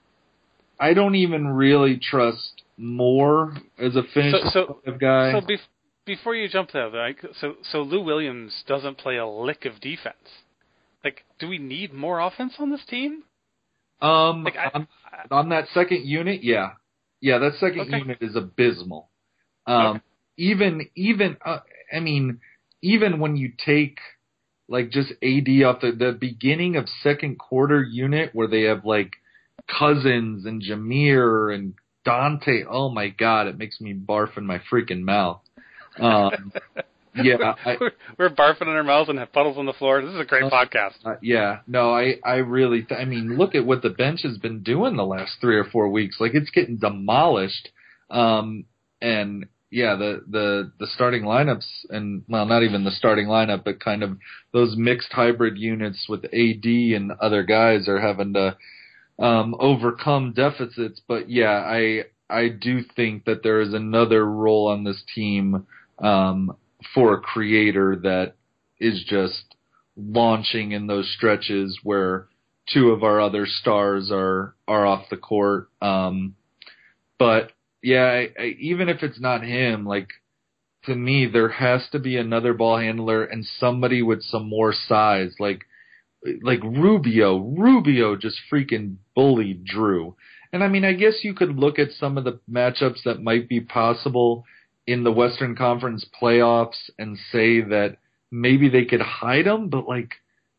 [SPEAKER 7] I don't even really trust Moore as a finish
[SPEAKER 6] so, so,
[SPEAKER 7] guy.
[SPEAKER 6] So bef- before you jump there, like, so so Lou Williams doesn't play a lick of defense. Like, do we need more offense on this team?
[SPEAKER 7] Um,
[SPEAKER 6] like, I,
[SPEAKER 7] on, on that second unit, yeah, yeah, that second
[SPEAKER 6] okay.
[SPEAKER 7] unit is abysmal. Um,
[SPEAKER 6] okay.
[SPEAKER 7] even even, uh, I mean. Even when you take, like, just A D off the, the beginning of second quarter unit where they have, like, Cousins and Jameer and Dante, oh, my God, it makes me barf in my freaking mouth. Um, yeah. I,
[SPEAKER 6] We're barfing in our mouths and have puddles on the floor. This is a great uh, podcast.
[SPEAKER 7] Uh, yeah. No, I, I really, th- I mean, look at what the bench has been doing the last three or four weeks. Like, it's getting demolished. Um, and... Yeah, the, the, the starting lineups, and, well, not even the starting lineup, but kind of those mixed hybrid units with A D and other guys are having to um, overcome deficits. But, yeah, I I do think that there is another role on this team um, for a creator that is just launching in those stretches where two of our other stars are, are off the court. Um, but... Yeah, I, I, even if it's not him, like, to me, there has to be another ball handler and somebody with some more size. Like, like Rubio. Rubio just freaking bullied Drew. And, I mean, I guess you could look at some of the matchups that might be possible in the Western Conference playoffs and say that maybe they could hide him, but, like,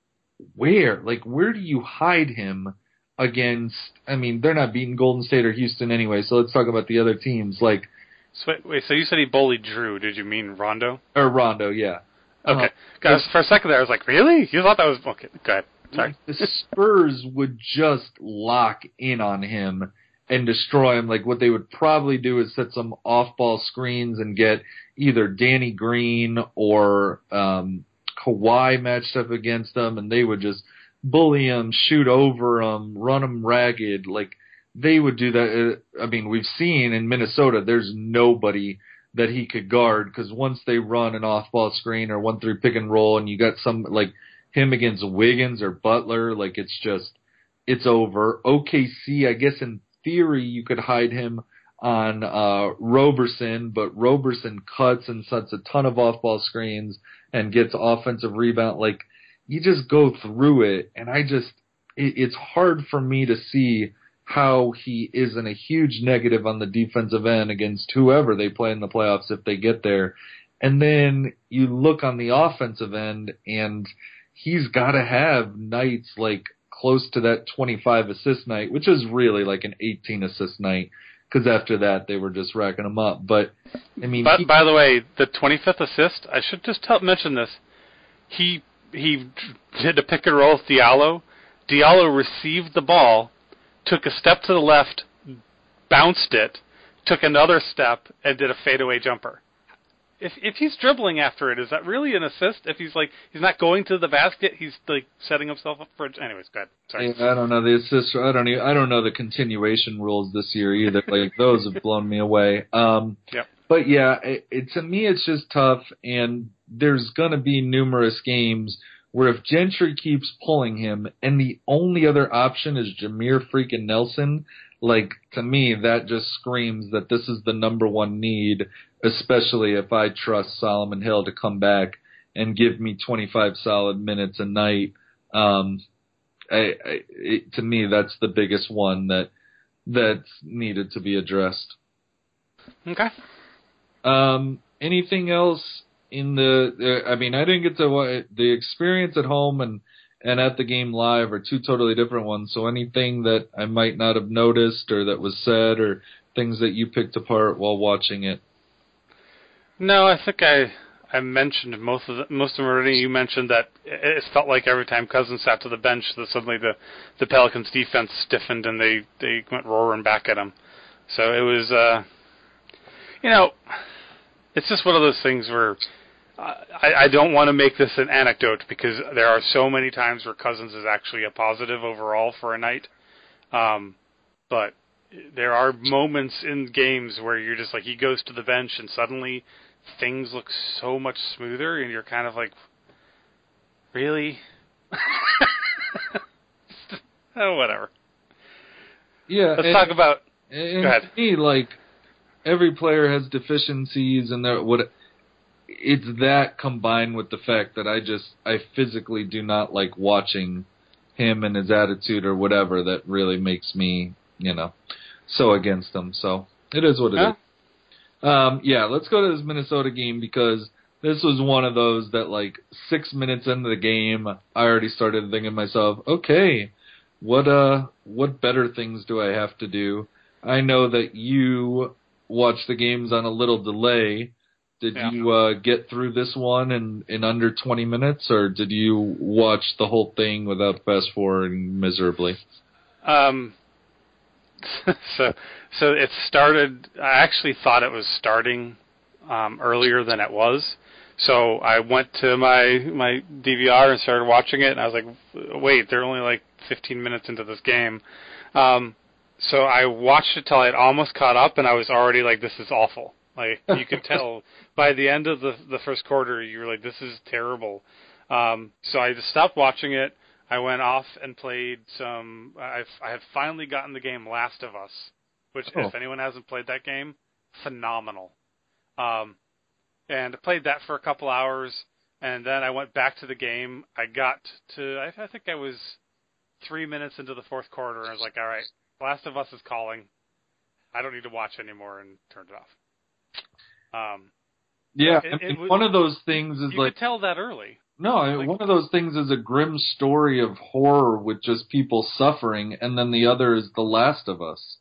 [SPEAKER 7] where? Like, where do you hide him? Against, I mean, they're not beating Golden State or Houston anyway, so let's talk about the other teams. Like,
[SPEAKER 6] so wait, wait, so you said he bullied Drew. Did you mean Rondo?
[SPEAKER 7] Or Rondo, yeah.
[SPEAKER 6] Okay.
[SPEAKER 7] Uh,
[SPEAKER 6] Guys, for a second there, I was like, really? You thought that was... Okay, go ahead. Sorry.
[SPEAKER 7] The Spurs would just lock in on him and destroy him. Like, what they would probably do is set some off-ball screens and get either Danny Green or um, Kawhi matched up against them, and they would just... bully him, shoot over him, run him ragged. Like, they would do that. I mean, we've seen in Minnesota, there's nobody that he could guard because once they run an off-ball screen or one through pick and roll and you got some, like, him against Wiggins or Butler, like, it's just, it's over. O K C, I guess in theory you could hide him on uh, Roberson, but Roberson cuts and sets a ton of off-ball screens and gets offensive rebound. Like, you just go through it, and I just, it, it's hard for me to see how he isn't a huge negative on the defensive end against whoever they play in the playoffs if they get there. And then you look on the offensive end, and he's got to have nights like close to that twenty-five assist night, which is really like an eighteen assist night. because after that they were just racking them up. But I mean,
[SPEAKER 6] but
[SPEAKER 7] he,
[SPEAKER 6] by the way, the twenty-fifth assist, I should just tell, mention this. He he did a pick and roll with Diallo. Diallo received the ball, took a step to the left, bounced it, took another step, and did a fadeaway jumper. If if he's dribbling after it, is that really an assist? If he's like he's not going to the basket, he's like setting himself up for it. Anyways, go ahead. Sorry.
[SPEAKER 7] I don't know the assist. I don't. Even, I don't know the continuation rules this year either. Like those have blown me away. Um,
[SPEAKER 6] yep.
[SPEAKER 7] But yeah, it, it, to me it's just tough, and there's gonna be numerous games where if Gentry keeps pulling him, and the only other option is Jameer freaking Nelson. Like, to me, that just screams that this is the number one need, especially if I trust Solomon Hill to come back and give me twenty-five solid minutes a night. Um, I, I, it, to me, that's the biggest one that that's needed to be addressed.
[SPEAKER 6] Okay.
[SPEAKER 7] Um, anything else in the? Uh, I mean, I didn't get to the experience at home and. and at the game live are two totally different ones. So anything that I might not have noticed or that was said or things that you picked apart while watching it?
[SPEAKER 6] No, I think I I mentioned most of the, most of them already. You mentioned that it felt like every time Cousins sat to the bench, that suddenly the, the Pelicans defense stiffened and they, they went roaring back at him. So it was, uh, you know, it's just one of those things where I, I don't want to make this an anecdote because there are so many times where Cousins is actually a positive overall for a night. Um, but there are moments in games where you're just like, he goes to the bench and suddenly things look so much smoother and you're kind of like, really? Oh, whatever.
[SPEAKER 7] Yeah.
[SPEAKER 6] Let's
[SPEAKER 7] and,
[SPEAKER 6] talk about,
[SPEAKER 7] and
[SPEAKER 6] go ahead.
[SPEAKER 7] To me, like, every player has deficiencies and there would, it's that combined with the fact that I just, I physically do not like watching him and his attitude or whatever that really makes me, you know, so against him. So it is what it
[SPEAKER 6] yeah.
[SPEAKER 7] is. Um, yeah, let's go to this Minnesota game because this was one of those that like six minutes into the game, I already started thinking to myself, okay, what, uh, what better things do I have to do? I know that you watch the games on a little delay. Did
[SPEAKER 6] yeah.
[SPEAKER 7] you uh, get through this one in, in under twenty minutes, or did you watch the whole thing without fast forwarding miserably?
[SPEAKER 6] Um, so, so it started. I actually thought it was starting um, earlier than it was. So I went to my my D V R and started watching it, and I was like, "Wait, they're only like fifteen minutes into this game." Um, so I watched it till I had almost caught up, and I was already like, "This is awful." Like, you could tell by the end of the the first quarter, you were like, this is terrible. Um, so I just stopped watching it. I went off and played some, I've, I have finally gotten the game Last of Us, which oh. if anyone hasn't played that game, phenomenal. Um, and I played that for a couple hours, and then I went back to the game. I got to, I, I think I was three minutes into the fourth quarter, and I was like, all right, Last of Us is calling. I don't need to watch anymore, and turned it off. Um,
[SPEAKER 7] yeah,
[SPEAKER 6] it,
[SPEAKER 7] I mean,
[SPEAKER 6] it,
[SPEAKER 7] one of those things is
[SPEAKER 6] you
[SPEAKER 7] like
[SPEAKER 6] could tell that early.
[SPEAKER 7] No, like, one of those things is a grim story of horror with just people suffering, and then the other is The Last of Us.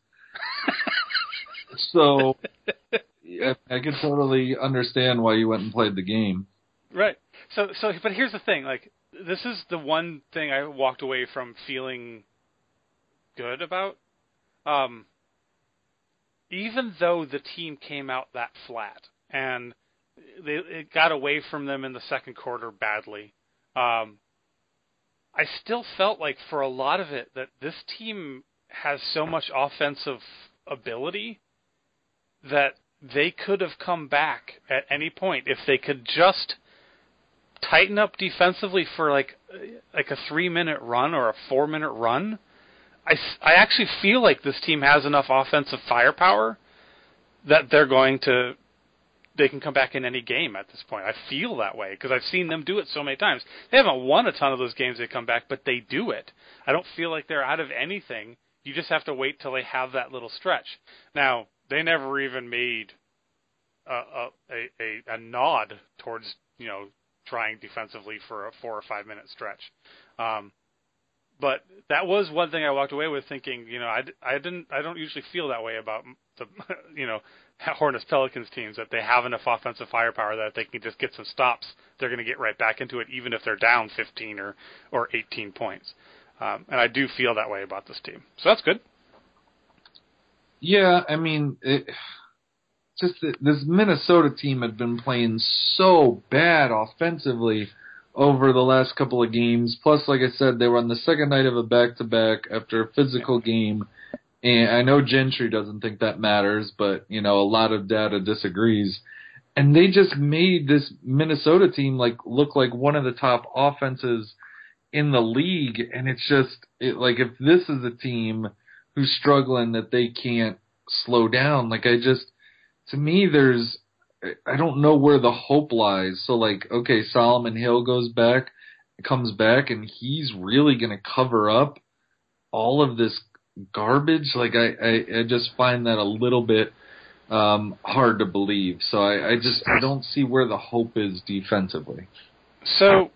[SPEAKER 7] So yeah, I can totally understand why you went and played the game.
[SPEAKER 6] Right. So, so, but here's the thing: like, this is the one thing I walked away from feeling good about. Um. Even though the team came out that flat and they, it got away from them in the second quarter badly, um, I still felt like for a lot of it that this team has so much offensive ability that they could have come back at any point if they could just tighten up defensively for like like a three-minute run or a four-minute run. I, I actually feel like this team has enough offensive firepower that they're going to, they can come back in any game at this point. I feel that way because I've seen them do it so many times. They haven't won a ton of those games they come back, but they do it. I don't feel like they're out of anything. You just have to wait till they have that little stretch. Now, they never even made a, a, a, a nod towards, you know, trying defensively for a four or five minute stretch. Um, but that was one thing I walked away with thinking, you know, I, I didn't, I don't usually feel that way about the, you know, Hornets Pelicans teams, that they have enough offensive firepower that if they can just get some stops, they're going to get right back into it, even if they're down fifteen or, or eighteen points. Um, and I do feel that way about this team. So that's good.
[SPEAKER 7] Yeah, I mean, it, just that this Minnesota team had been playing so bad offensively over the last couple of games. Plus, like I said, they were on the second night of a back-to-back after a physical game. And I know Gentry doesn't think that matters, but, you know, a lot of data disagrees. And they just made this Minnesota team like look like one of the top offenses in the league. And it's just, it, like, if this is a team who's struggling that they can't slow down, like, I just, to me, there's, I don't know where the hope lies. So, like, okay, Solomon Hill goes back, comes back, and he's really going to cover up all of this garbage. Like, I, I, I just find that a little bit um, hard to believe. So I, I just I don't see where the hope is defensively.
[SPEAKER 6] So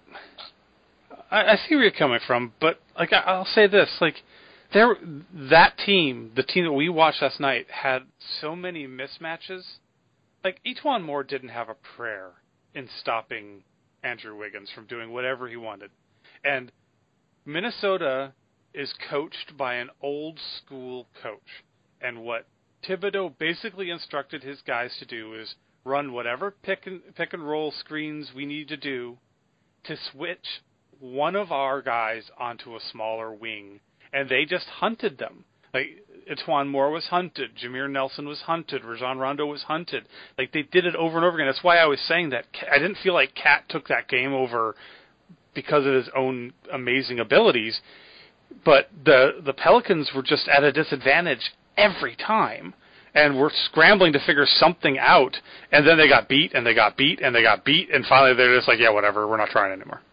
[SPEAKER 6] I, I see where you're coming from, but like I, I'll say this: like there, that team, the team that we watched last night, had so many mismatches. Like Etuan Moore didn't have a prayer in stopping Andrew Wiggins from doing whatever he wanted, and Minnesota is coached by an old school coach. And what Thibodeau basically instructed his guys to do is run whatever pick and, pick and roll screens we need to do to switch one of our guys onto a smaller wing. And they just hunted them. Like, Etuan Moore was hunted. Jameer Nelson was hunted. Rajon Rondo was hunted. Like, they did it over and over again. That's why I was saying that I didn't feel like Cat took that game over because of his own amazing abilities. But the the Pelicans were just at a disadvantage every time, and were scrambling to figure something out, and then they got beat, and they got beat, and they got beat, and finally they're just like, yeah, whatever, we're not trying anymore.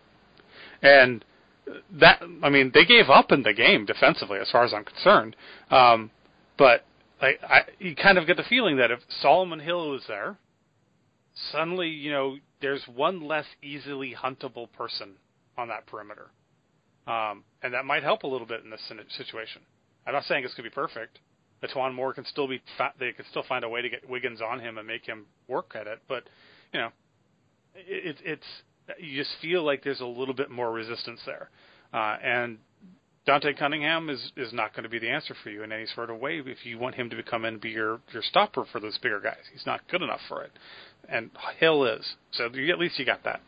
[SPEAKER 6] And that, I mean, they gave up in the game defensively, as far as I'm concerned. Um, but like, I, you kind of get the feeling that if Solomon Hill was there, suddenly, you know, there's one less easily huntable person on that perimeter. Um, and that might help a little bit in this situation. I'm not saying it's going to be perfect. Etuan Moore can still be, fa- they can still find a way to get Wiggins on him and make him work at it. But, you know, it, it's, you just feel like there's a little bit more resistance there. Uh, and Dante Cunningham is, is not going to be the answer for you in any sort of way if you want him to become and be your, your stopper for those bigger guys. He's not good enough for it. And Hill is. So you, at least you got that.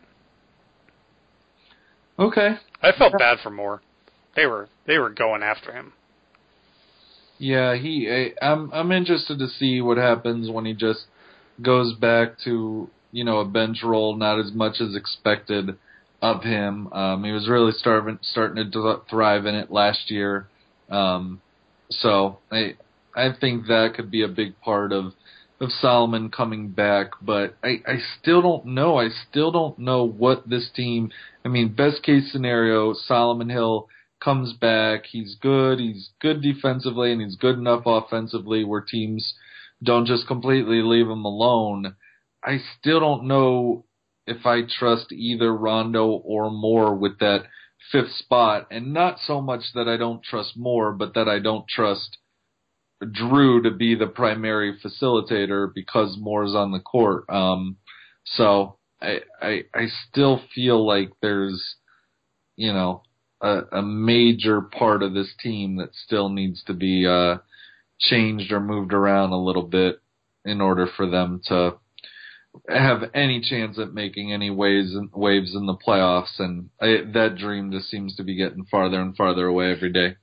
[SPEAKER 7] Okay.
[SPEAKER 6] I felt bad for Moore. They were they were going after him.
[SPEAKER 7] Yeah, he. I, I'm I'm interested to see what happens when he just goes back to, you know, a bench role, not as much as expected of him. Um, he was really starting starting to thrive in it last year. Um, so I I think that could be a big part of of Solomon coming back, but I, I still don't know. I still don't know what this team, I mean, best case scenario, Solomon Hill comes back, he's good, he's good defensively, and he's good enough offensively where teams don't just completely leave him alone. I still don't know if I trust either Rondo or Moore with that fifth spot, and not so much that I don't trust Moore, but that I don't trust Drew to be the primary facilitator because Moore's on the court. Um, so I, I I still feel like there's, you know, a, a major part of this team that still needs to be uh, changed or moved around a little bit in order for them to have any chance at making any waves waves in the playoffs. And I, that dream just seems to be getting farther and farther away every day.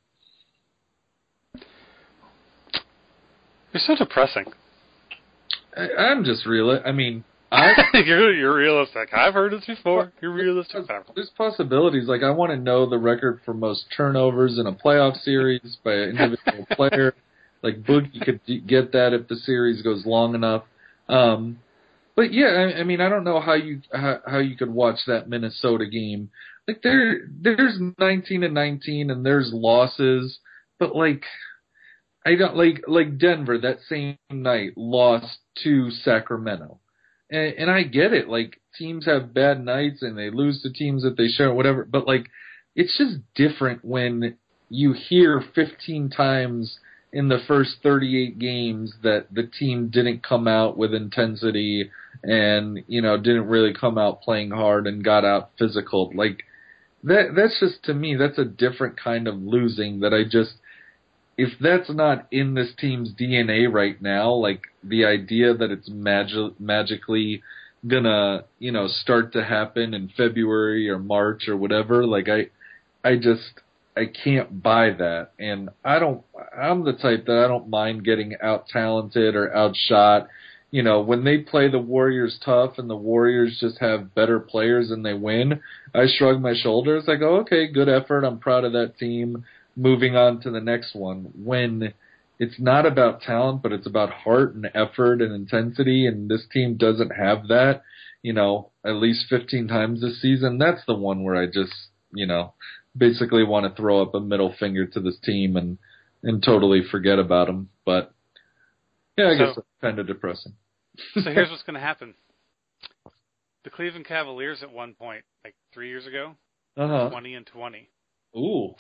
[SPEAKER 6] You're so depressing.
[SPEAKER 7] I, I'm just real. I mean, I,
[SPEAKER 6] you're you're realistic. I've heard this before. You're realistic.
[SPEAKER 7] There's possibilities. Like, I want to know the record for most turnovers in a playoff series by an individual player. Like, Boogie could get that if the series goes long enough. Um, but yeah, I, I mean, I don't know how you how, how you could watch that Minnesota game. Like, there there's nineteen and nineteen, and there's losses, but like. I don't like like Denver that same night lost to Sacramento, and, and I get it. Like, teams have bad nights and they lose to teams that they share, whatever. But like, it's just different when you hear fifteen times in the first thirty-eight games that the team didn't come out with intensity and, you know, didn't really come out playing hard and got out physical. Like, that, that's just, to me, that's a different kind of losing that I just, if that's not in this team's D N A right now, like, the idea that it's magi- magically gonna, you know, start to happen in February or March or whatever, like, I, I just, I can't buy that. And I don't, I'm the type that I don't mind getting out-talented or outshot. You know, when they play the Warriors tough and the Warriors just have better players and they win, I shrug my shoulders. I go, okay, good effort. I'm proud of that team. Moving on to the next one. When it's not about talent, but it's about heart and effort and intensity, and this team doesn't have that, you know, at least fifteen times this season, that's the one where I just, you know, basically want to throw up a middle finger to this team and, and totally forget about them. But, yeah, I so, guess that's kind of depressing.
[SPEAKER 6] So here's what's going to happen. The Cleveland Cavaliers at one point, like three years ago,
[SPEAKER 7] uh-huh.
[SPEAKER 6] twenty and twenty.
[SPEAKER 7] Ooh.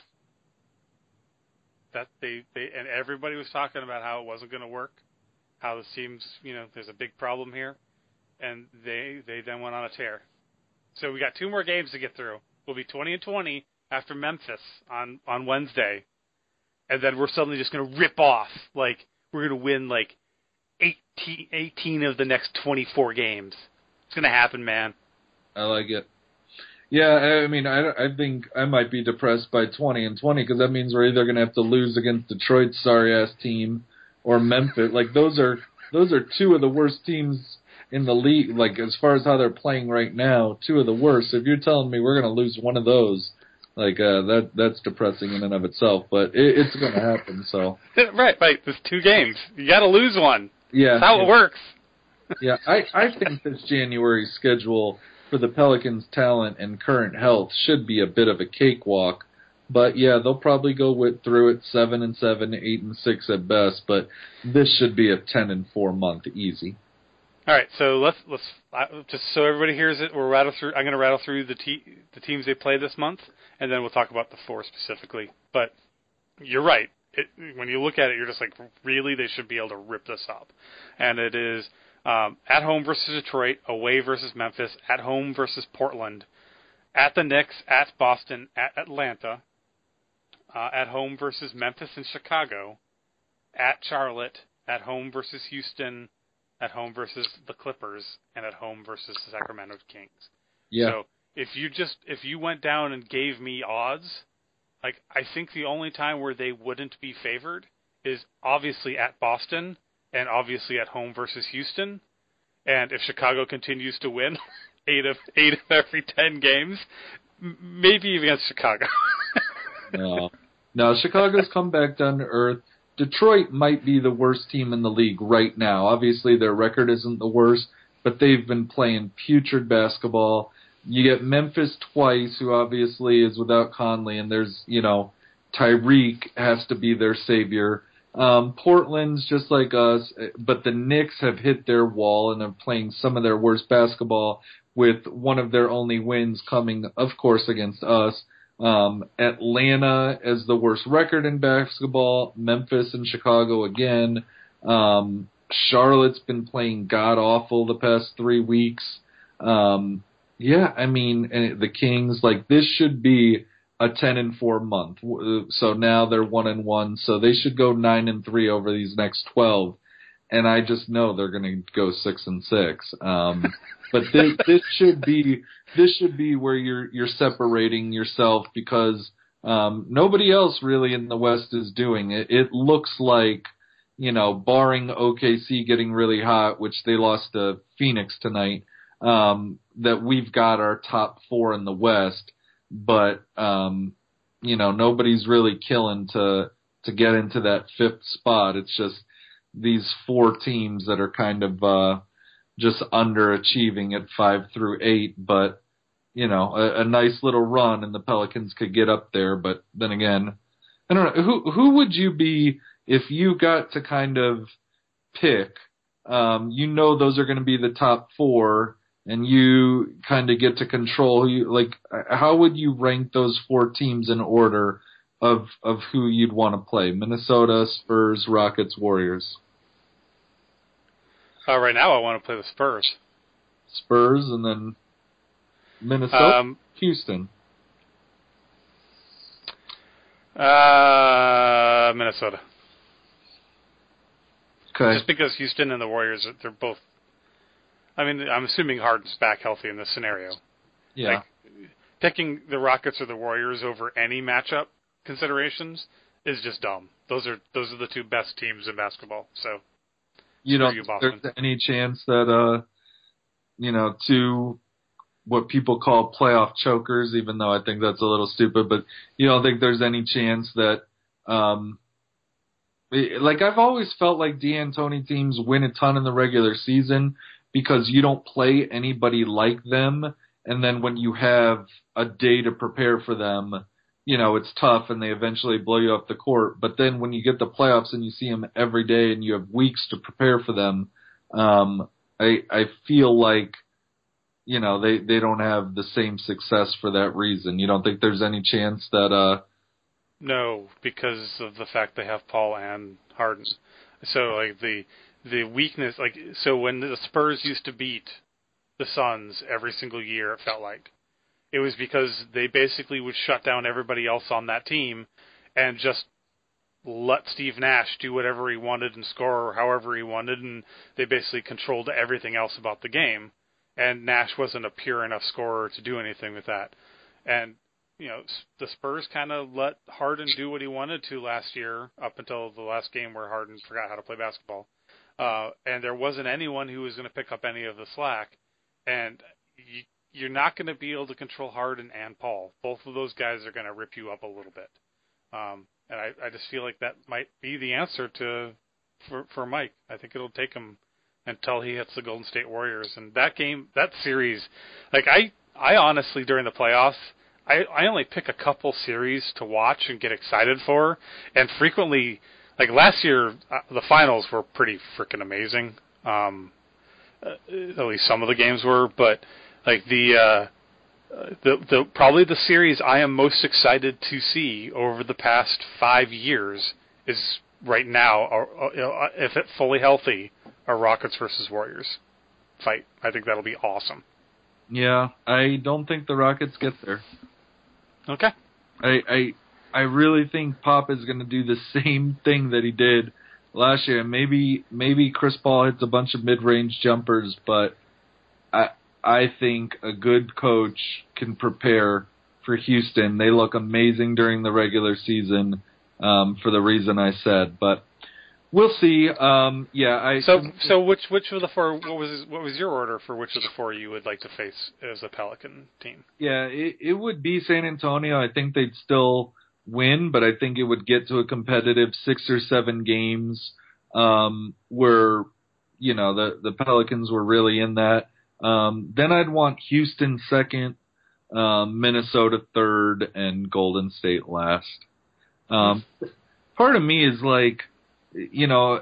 [SPEAKER 6] That they, they and everybody was talking about how it wasn't going to work, how the teams, you know, there's a big problem here, and they they then went on a tear. So we got two more games to get through. We'll be twenty and twenty after Memphis on, on Wednesday, and then we're suddenly just going to rip off, like, we're going to win, like, eighteen, eighteen of the next twenty-four games. It's going to happen, man.
[SPEAKER 7] I like it. Yeah, I mean, I, I think I might be depressed by twenty and twenty because that means we're either going to have to lose against Detroit's sorry-ass team or Memphis. Like, those are those are two of the worst teams in the league, like, as far as how they're playing right now, two of the worst. If you're telling me we're going to lose one of those, like, uh, that that's depressing in and of itself, but it, it's going to happen, so.
[SPEAKER 6] Right, right. There's two games. You got to lose one.
[SPEAKER 7] Yeah.
[SPEAKER 6] That's how
[SPEAKER 7] yeah.
[SPEAKER 6] it works.
[SPEAKER 7] Yeah, I, I think this January schedule for the Pelicans' talent and current health should be a bit of a cakewalk. But, yeah, they'll probably go with, through it seven and seven, eight and six at best, but this should be a ten and four month easy.
[SPEAKER 6] All right, so let's let's uh, just so everybody hears it. We'll rattle through. I'm going to rattle through the te- the teams they play this month, and then we'll talk about the four specifically. But you're right. It, when you look at it, you're just like, really, they should be able to rip this up. And it is um, at home versus Detroit, away versus Memphis, at home versus Portland, at the Knicks, at Boston, at Atlanta, uh, at home versus Memphis and Chicago, at Charlotte, at home versus Houston, at home versus the Clippers, and at home versus the Sacramento Kings.
[SPEAKER 7] Yeah.
[SPEAKER 6] So if you just if you went down and gave me odds, like, I think the only time where they wouldn't be favored is obviously at Boston and obviously at home versus Houston. And if Chicago continues to win eight of eight of every ten games, m- maybe even against Chicago.
[SPEAKER 7] no, no, Chicago's come back down to earth. Detroit might be the worst team in the league right now. Obviously, their record isn't the worst, but they've been playing putrid basketball. You get Memphis twice, who obviously is without Conley, and there's, you know, Tyreek has to be their savior. Um, Portland's just like us, but the Knicks have hit their wall and are playing some of their worst basketball, with one of their only wins coming, of course, against us. Um, Atlanta as the worst record in basketball. Memphis and Chicago again. Um, Charlotte's been playing god-awful the past three weeks. Um, yeah, I mean, and the Kings, like, this should be a ten and four month. So now they're one and one, so they should go nine and three over these next twelve. And I just know they're going to go six and six. Um, but this, this should be this should be where you're you're separating yourself, because um, nobody else really in the West is doing it. It looks like, you know, barring O K C getting really hot, which they lost to Phoenix tonight, um, that we've got our top four in the West. But um, you know, nobody's really killing to to get into that fifth spot. It's just these four teams that are kind of uh, just underachieving at five through eight, but, you know, a, a nice little run and the Pelicans could get up there. But then again, I don't know, who who would you be if you got to kind of pick? Um, you know those are going to be the top four, and you kind of get to control who you, like, how would you rank those four teams in order of of who you'd want to play? Minnesota, Spurs, Rockets, Warriors.
[SPEAKER 6] Uh, right now I want to play the Spurs.
[SPEAKER 7] Spurs, and then Minnesota,
[SPEAKER 6] um,
[SPEAKER 7] Houston.
[SPEAKER 6] Uh, Minnesota.
[SPEAKER 7] Okay.
[SPEAKER 6] Just because Houston and the Warriors, they're both. I mean, I'm assuming Harden's back healthy in this scenario.
[SPEAKER 7] Yeah.
[SPEAKER 6] Like, picking the Rockets or the Warriors over any matchup considerations is just dumb. Those are those are the two best teams in basketball. So,
[SPEAKER 7] you don't
[SPEAKER 6] you,
[SPEAKER 7] think there's any chance that uh, you know, two what people call playoff chokers, even though I think that's a little stupid, but you don't think there's any chance that, um, like I've always felt like D'Antoni teams win a ton in the regular season because you don't play anybody like them, and then when you have a day to prepare for them, you know, it's tough and they eventually blow you off the court. But then when you get the playoffs and you see them every day and you have weeks to prepare for them, um, I, I feel like, you know, they, they don't have the same success for that reason. You don't think there's any chance that, uh,
[SPEAKER 6] no, because of the fact they have Paul and Harden. So, like, the the weakness, like, so when the Spurs used to beat the Suns every single year, it felt like, it was because they basically would shut down everybody else on that team and just let Steve Nash do whatever he wanted and score however he wanted, and they basically controlled everything else about the game. And Nash wasn't a pure enough scorer to do anything with that. And, you know, the Spurs kind of let Harden do what he wanted to last year up until the last game where Harden forgot how to play basketball. Uh, and there wasn't anyone who was going to pick up any of the slack. And you, you're not going to be able to control Harden and Paul. Both of those guys are going to rip you up a little bit. Um, and I, I just feel like that might be the answer to for, for Mike. I think it'll take him until he hits the Golden State Warriors. And that game, that series, like I, I honestly, during the playoffs, I, I only pick a couple series to watch and get excited for. And frequently, like last year, uh, the finals were pretty freaking amazing. Um, uh, at least some of the games were, but like the, uh, the, the, probably the series I am most excited to see over the past five years is right now, or, uh, if it's fully healthy, a Rockets versus Warriors fight. I think that'll be awesome.
[SPEAKER 7] Yeah, I don't think the Rockets get there.
[SPEAKER 6] Okay.
[SPEAKER 7] I I, I really think Pop is going to do the same thing that he did last year. Maybe maybe Chris Paul hits a bunch of mid-range jumpers, but I I think a good coach can prepare for Houston. They look amazing during the regular season, um, for the reason I said, but we'll see. Um, yeah, I.
[SPEAKER 6] So, so which which of the four? What was what was your order for which of the four you would like to face as a Pelican team?
[SPEAKER 7] Yeah, it, it would be San Antonio. I think they'd still win, but I think it would get to a competitive six or seven games, um, where you know the the Pelicans were really in that. Um, then I'd want Houston second, um, Minnesota third, and Golden State last. Um, part of me is like, you know,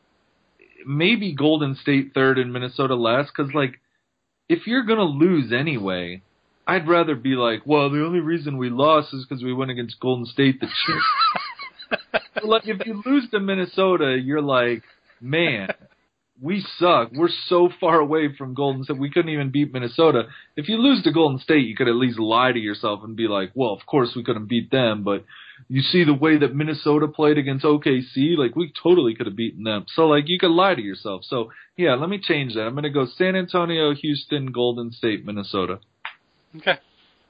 [SPEAKER 7] maybe Golden State third and Minnesota last, because, like, if you're going to lose anyway, I'd rather be like, well, the only reason we lost is because we went against Golden State, the champ. Like, if you lose to Minnesota, you're like, man, we suck. We're so far away from Golden State. We couldn't even beat Minnesota. If you lose to Golden State, you could at least lie to yourself and be like, well, of course we couldn't beat them, but you see the way that Minnesota played against O K C, like, we totally could have beaten them. So, like, you could lie to yourself. So, yeah, let me change that. I'm going to go San Antonio, Houston, Golden State, Minnesota.
[SPEAKER 6] Okay.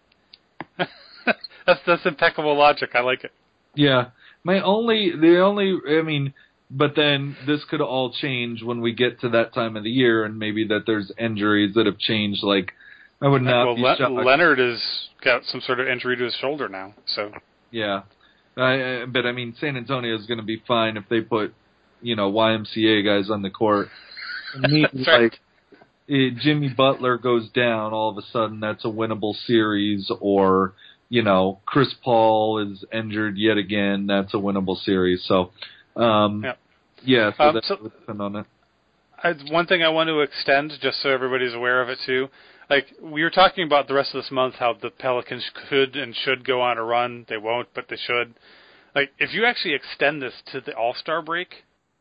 [SPEAKER 6] that's that's impeccable logic. I like it.
[SPEAKER 7] Yeah. My only, the only, I mean, but then this could all change when we get to that time of the year, and maybe that there's injuries that have changed. Like, I would not
[SPEAKER 6] well,
[SPEAKER 7] be
[SPEAKER 6] Le-
[SPEAKER 7] shocked.
[SPEAKER 6] Leonard has got some sort of injury to his shoulder now, so.
[SPEAKER 7] Yeah. I, but, I mean, San Antonio is going to be fine if they put, you know, Y M C A guys on the court. Me,
[SPEAKER 6] That's right.
[SPEAKER 7] like, it, Jimmy Butler goes down, all of a sudden that's a winnable series, or, you know, Chris Paul is injured yet again, that's a winnable series. So, um,
[SPEAKER 6] yeah.
[SPEAKER 7] yeah, so
[SPEAKER 6] um,
[SPEAKER 7] that's
[SPEAKER 6] so,
[SPEAKER 7] what's on it.
[SPEAKER 6] I, one thing I want to extend, just so everybody's aware of it too. Like, we were talking about the rest of this month, how the Pelicans could and should go on a run. They won't, but they should. Like, if you actually extend this to the All-Star break,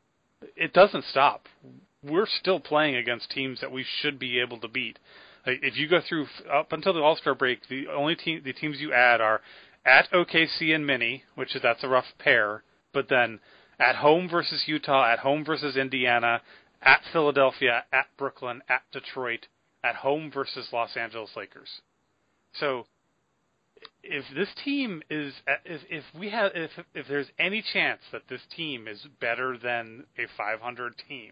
[SPEAKER 6] it doesn't stop. We're still playing against teams that we should be able to beat. Like, if you go through up until the All-Star break, the only team, the teams you add are at O K C and Mini, which is that's a rough pair, but then at home versus Utah, at home versus Indiana, at Philadelphia, at Brooklyn, at Detroit, at home versus Los Angeles Lakers. So, if this team is, if, if we have, if if there's any chance that this team is better than a five hundred team,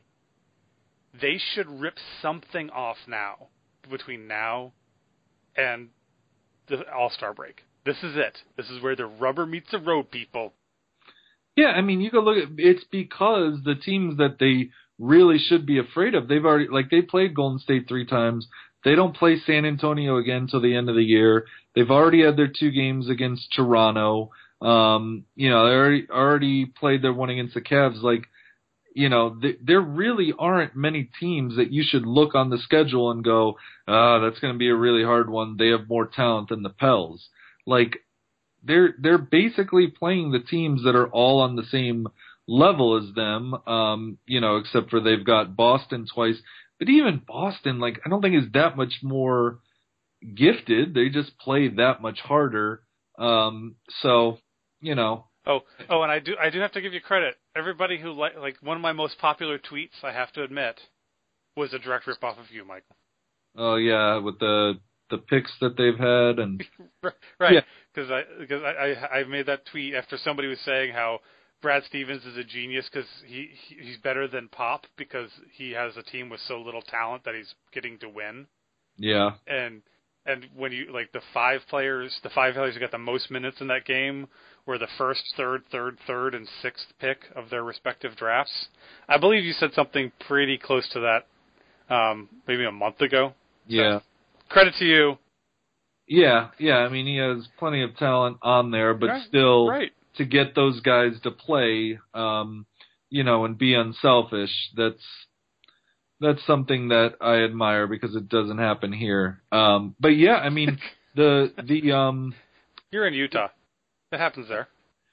[SPEAKER 6] they should rip something off now, between now and the All-Star break. This is it. This is where the rubber meets the road, people.
[SPEAKER 7] Yeah, I mean, you can look at it's because the teams that they really should be afraid of, they've already, like, they played Golden State three times. They don't play San Antonio again till the end of the year. They've already had their two games against Toronto. Um, you know, they already, already played their one against the Cavs. Like, you know, th- there really aren't many teams that you should look on the schedule and go, ah, that's going to be a really hard one. They have more talent than the Pels. Like, they're they're basically playing the teams that are all on the same level as them, um, you know, except for they've got Boston twice. But even Boston, like, I don't think is that much more gifted. They just play that much harder. Um, so, you know.
[SPEAKER 6] Oh, oh, and I do I do have to give you credit. Everybody who like like one of my most popular tweets, I have to admit, was a direct rip off of you, Michael.
[SPEAKER 7] Oh yeah, with the the picks that they've had and
[SPEAKER 6] right, because yeah. I because I, I I made that tweet after somebody was saying how Brad Stevens is a genius because he, he he's better than Pop because he has a team with so little talent that he's getting to win.
[SPEAKER 7] Yeah,
[SPEAKER 6] and and when you like the five players, the five players who got the most minutes in that game were the first, third, third, third, and sixth pick of their respective drafts. I believe you said something pretty close to that, um, maybe a month ago.
[SPEAKER 7] Yeah.
[SPEAKER 6] So, credit to you.
[SPEAKER 7] Yeah, yeah. I mean, he has plenty of talent on there, but
[SPEAKER 6] right.
[SPEAKER 7] still,
[SPEAKER 6] right.
[SPEAKER 7] to get those guys to play, um, you know, and be unselfish, that's that's something that I admire because it doesn't happen here. Um, but yeah, I mean, the the um,
[SPEAKER 6] you're in Utah. It happens there.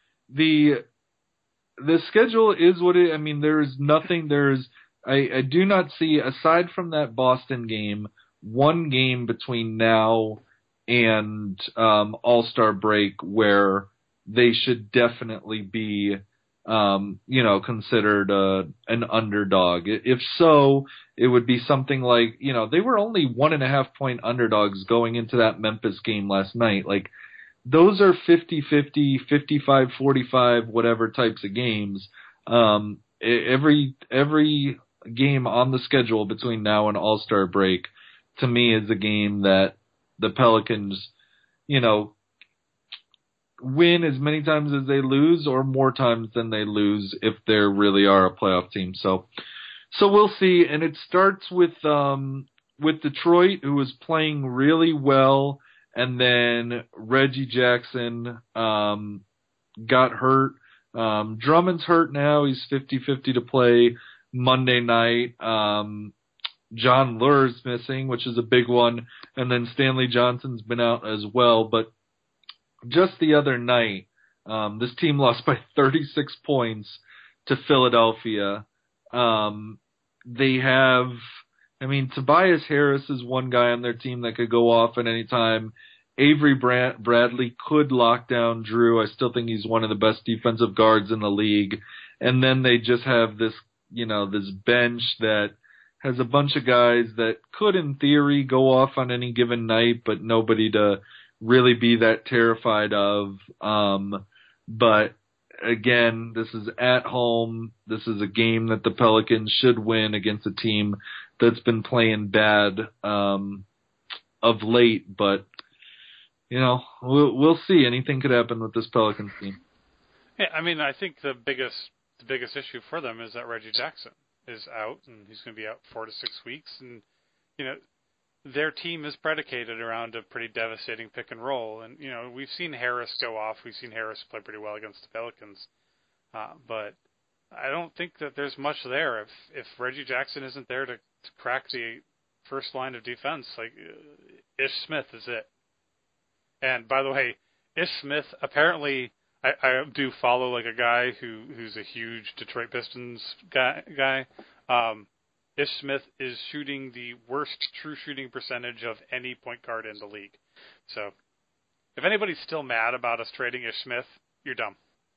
[SPEAKER 7] The the schedule is what it. I mean, there's nothing. There's I, I do not see aside from that Boston game, one game between now and um, All-Star break where they should definitely be, um, you know, considered uh, an underdog. If so, it would be something like, you know, they were only one and a half point underdogs going into that Memphis game last night. Like, those are fifty-fifty, fifty-five forty-five, whatever types of games. Um, every every game on the schedule between now and All-Star break, to me, is a game that the Pelicans, you know, win as many times as they lose or more times than they lose if they really are a playoff team. So so we'll see. And it starts with um, with Detroit, who is playing really well. And then Reggie Jackson um, got hurt. Um, Drummond's hurt now. He's fifty-fifty to play Monday night. Um, John Lure's missing, which is a big one. And then Stanley Johnson's been out as well. But just the other night, um, this team lost by thirty-six points to Philadelphia. Um, they have... I mean, Tobias Harris is one guy on their team that could go off at any time. Avery Brad- Bradley could lock down Drew. I still think he's one of the best defensive guards in the league. And then they just have this, you know, this bench that has a bunch of guys that could, in theory, go off on any given night, but nobody to really be that terrified of. Um, but again, this is at home. This is a game that the Pelicans should win against a team that's been playing bad um, of late, but you know, we'll we'll see. Anything could happen with this Pelicans team.
[SPEAKER 6] Yeah, I mean, I think the biggest the biggest issue for them is that Reggie Jackson is out, and he's going to be out four to six weeks, and you know, their team is predicated around a pretty devastating pick and roll, and you know, we've seen Harris go off, we've seen Harris play pretty well against the Pelicans, uh, but I don't think that there's much there. If if Reggie Jackson isn't there to, to crack the first line of defense, like uh, Ish Smith is it. And by the way, Ish Smith apparently, I, I do follow like a guy who who's a huge Detroit Pistons guy. guy. Um, Ish Smith is shooting the worst true shooting percentage of any point guard in the league. So, if anybody's still mad about us trading Ish Smith, you're dumb.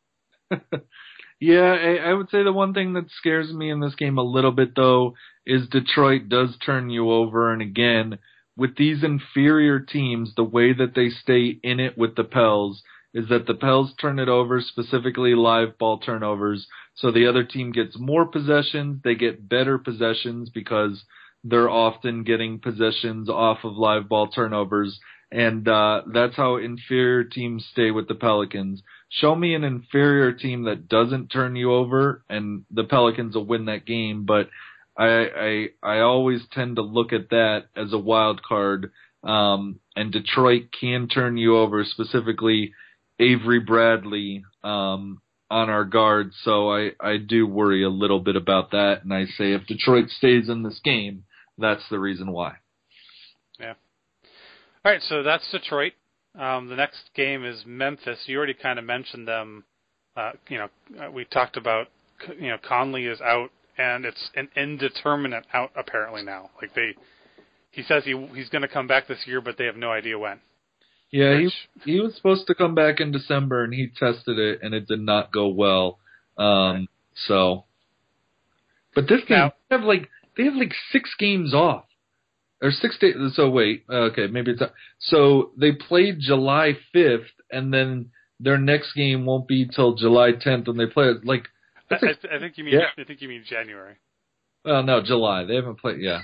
[SPEAKER 7] Yeah, I, I would say the one thing that scares me in this game a little bit, though, is Detroit does turn you over. And again, with these inferior teams, the way that they stay in it with the Pels is that the Pels turn it over, specifically live ball turnovers. So the other team gets more possessions. They get better possessions because they're often getting possessions off of live ball turnovers. And uh, that's how inferior teams stay with the Pelicans. Show me an inferior team that doesn't turn you over, and the Pelicans will win that game. But I I, I always tend to look at that as a wild card. Um, and Detroit can turn you over, specifically Avery Bradley um, on our guard. So I, I do worry a little bit about that. And I say if Detroit stays in this game, that's the reason why.
[SPEAKER 6] Yeah. All right, so that's Detroit. Um, the next game is Memphis. You already kind of mentioned them. Uh, you know, we talked about, you know, Conley is out, and it's an indeterminate out apparently now. Like they, he says he he's going to come back this year, but they have no idea when.
[SPEAKER 7] Yeah,
[SPEAKER 6] Which,
[SPEAKER 7] he he was supposed to come back in December, and he tested it, and it did not go well. Um, right. So, but this game
[SPEAKER 6] now,
[SPEAKER 7] they have like they have like six games off. Or six days. So wait, okay, maybe it's so they played July fifth, and then their next game won't be till July tenth when they play it. Like,
[SPEAKER 6] I, like I, I think you mean yeah. I think you mean January.
[SPEAKER 7] Well, no, July. They haven't played. Yeah.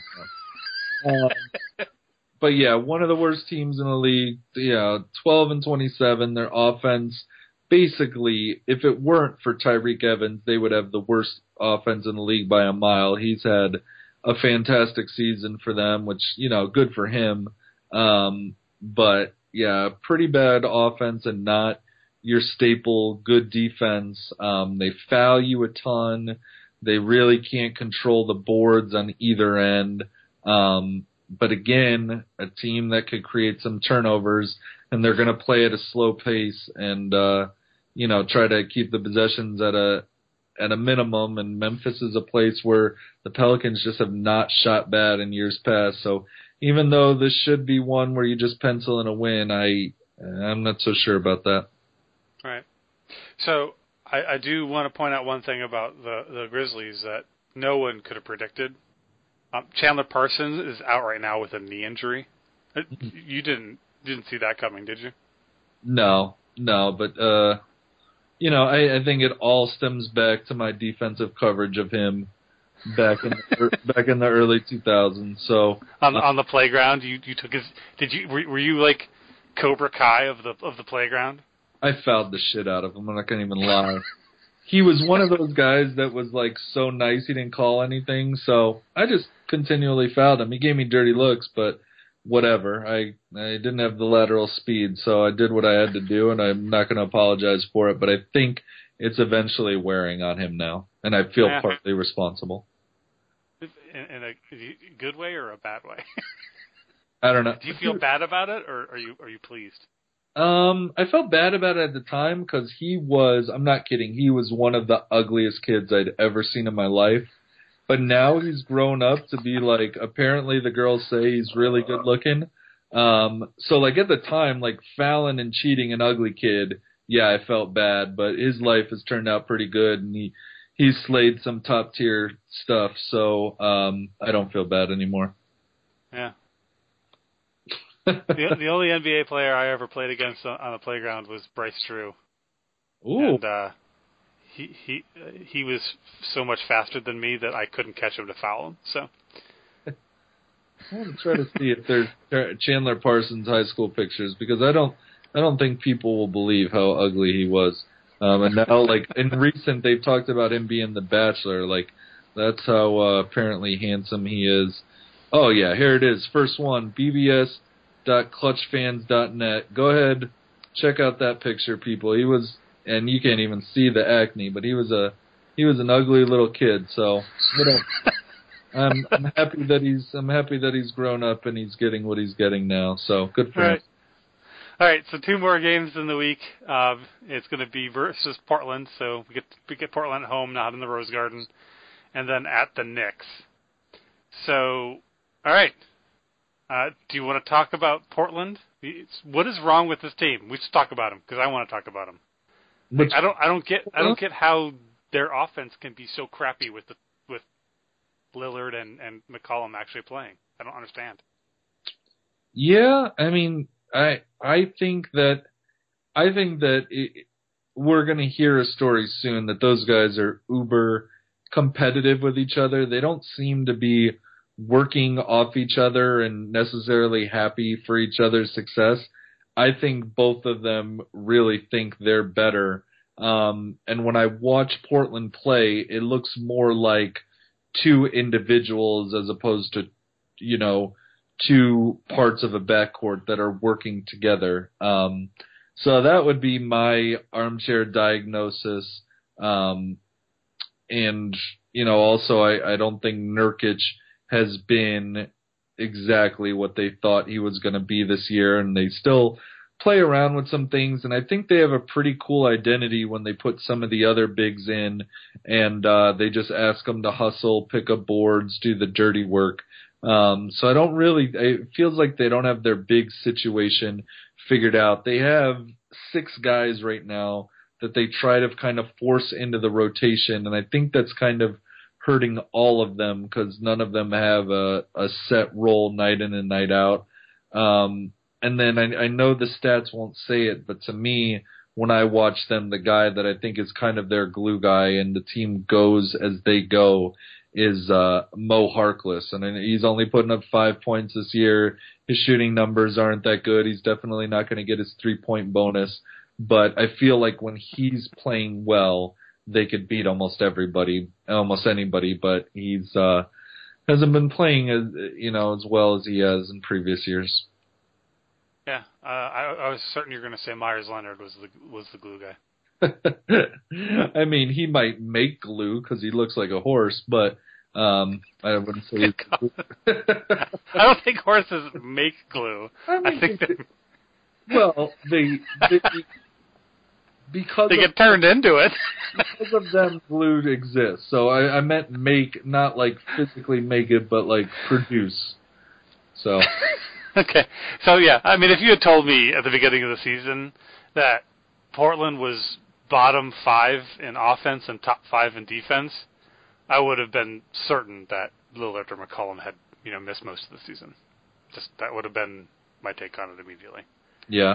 [SPEAKER 7] um, but yeah, one of the worst teams in the league. Yeah, twelve and twenty-seven. Their offense, basically, if it weren't for Tyreek Evans, they would have the worst offense in the league by a mile. He's had a fantastic season for them, which, you know, good for him. Um, but, yeah, pretty bad offense and not your staple good defense. Um, they foul you a ton. They really can't control the boards on either end. Um, but, again, a team that could create some turnovers, and they're going to play at a slow pace and, uh, you know, try to keep the possessions at a at a minimum, and Memphis is a place where the Pelicans just have not shot bad in years past. So even though this should be one where you just pencil in a win, I, I'm not so sure about that.
[SPEAKER 6] Right. So I, I do want to point out one thing about the, the Grizzlies that no one could have predicted. Um, Chandler Parsons is out right now with a knee injury. You didn't didn't see that coming, did you?
[SPEAKER 7] No, no, but uh, you know, I, I think it all stems back to my defensive coverage of him back in the, back in the early two thousands. So
[SPEAKER 6] on on the playground, you you took his. Did you were, were you like Cobra Kai of the of the playground?
[SPEAKER 7] I fouled the shit out of him. I'm not gonna even lie. He was one of those guys that was like so nice he didn't call anything. So I just continually fouled him. He gave me dirty looks, but whatever. I I didn't have the lateral speed, so I did what I had to do, and I'm not going to apologize for it. But I think it's eventually wearing on him now, and I feel yeah. partly responsible.
[SPEAKER 6] In, in a good way or a bad way?
[SPEAKER 7] I don't know.
[SPEAKER 6] Do you feel bad about it, or are you are you pleased?
[SPEAKER 7] Um, I felt bad about it at the time because he was, I'm not kidding, he was one of the ugliest kids I'd ever seen in my life. But now he's grown up to be like, apparently the girls say he's really good looking. Um, so like at the time, like fouling and cheating an ugly kid, yeah, I felt bad, but his life has turned out pretty good, and he, he's slayed some top tier stuff. So, um, I don't feel bad anymore.
[SPEAKER 6] Yeah. the, the only N B A player I ever played against on, on the playground was Bryce Drew.
[SPEAKER 7] Ooh.
[SPEAKER 6] And, uh, he he uh, he was so much faster than me that I couldn't catch him to foul him. So
[SPEAKER 7] I want to try to see if there's Chandler Parsons high school pictures, because I don't I don't think people will believe how ugly he was. Um, and now, like in recent, they've talked about him being the Bachelor. Like that's how uh, apparently handsome he is. Oh yeah, here it is. First one, B B S dot clutch fans dot net. Go ahead, check out that picture, people. He was, and you can't even see the acne, but he was a he was an ugly little kid. So whatever. I'm, I'm happy that he's I'm happy that he's grown up and he's getting what he's getting now. So good for
[SPEAKER 6] All
[SPEAKER 7] him.
[SPEAKER 6] right. All right, so two more games in the week. Uh, it's going to be versus Portland, so we get we get Portland at home, not in the Rose Garden, and then at the Knicks. So, all right, uh, do you want to talk about Portland? It's, what is wrong with this team? We should talk about them because I want to talk about them. Like, I don't I don't get I don't get how their offense can be so crappy with the with Lillard and, and McCollum actually playing. I don't understand.
[SPEAKER 7] Yeah, I mean. I I think that I think that it, we're going to hear a story soon that those guys are uber competitive with each other. They don't seem to be working off each other and necessarily happy for each other's success. I think both of them really think they're better. Um, and when I watch Portland play, it looks more like two individuals as opposed to, you know, two parts of a backcourt that are working together. Um, so that would be my armchair diagnosis. Um, and, you know, also I, I don't think Nurkic has been exactly what they thought he was going to be this year, and they still play around with some things, and I think they have a pretty cool identity when they put some of the other bigs in, and uh, they just ask them to hustle, pick up boards, do the dirty work. Um, so I don't really, it feels like they don't have their big situation figured out. They have six guys right now that they try to kind of force into the rotation, and I think that's kind of hurting all of them because none of them have a, a set role night in and night out. Um, and then I, I know the stats won't say it, but to me, when I watch them, the guy that I think is kind of their glue guy and the team goes as they go is uh, Mo Harkless. And he's only putting up five points this year. His shooting numbers aren't that good. He's definitely not going to get his three-point bonus. But I feel like when he's playing well, they could beat almost everybody, almost anybody. But he's uh, hasn't been playing as you know as well as he has in previous years.
[SPEAKER 6] Yeah, uh, I, I was certain you were going to say Myers Leonard was the was the glue guy.
[SPEAKER 7] I mean, he might make glue because he looks like a horse, but um, I wouldn't say. He's glue.
[SPEAKER 6] I don't think horses make glue. I, mean, I think they,
[SPEAKER 7] well, they, they because
[SPEAKER 6] they
[SPEAKER 7] of,
[SPEAKER 6] get turned into it.
[SPEAKER 7] Because of them, glue exists. So I, I meant make, not like physically make it, but like produce. So.
[SPEAKER 6] Okay, so yeah, I mean, if you had told me at the beginning of the season that Portland was bottom five in offense and top five in defense, I would have been certain that Lillard or McCollum had, you know, missed most of the season. Just that would have been my take on it immediately.
[SPEAKER 7] Yeah.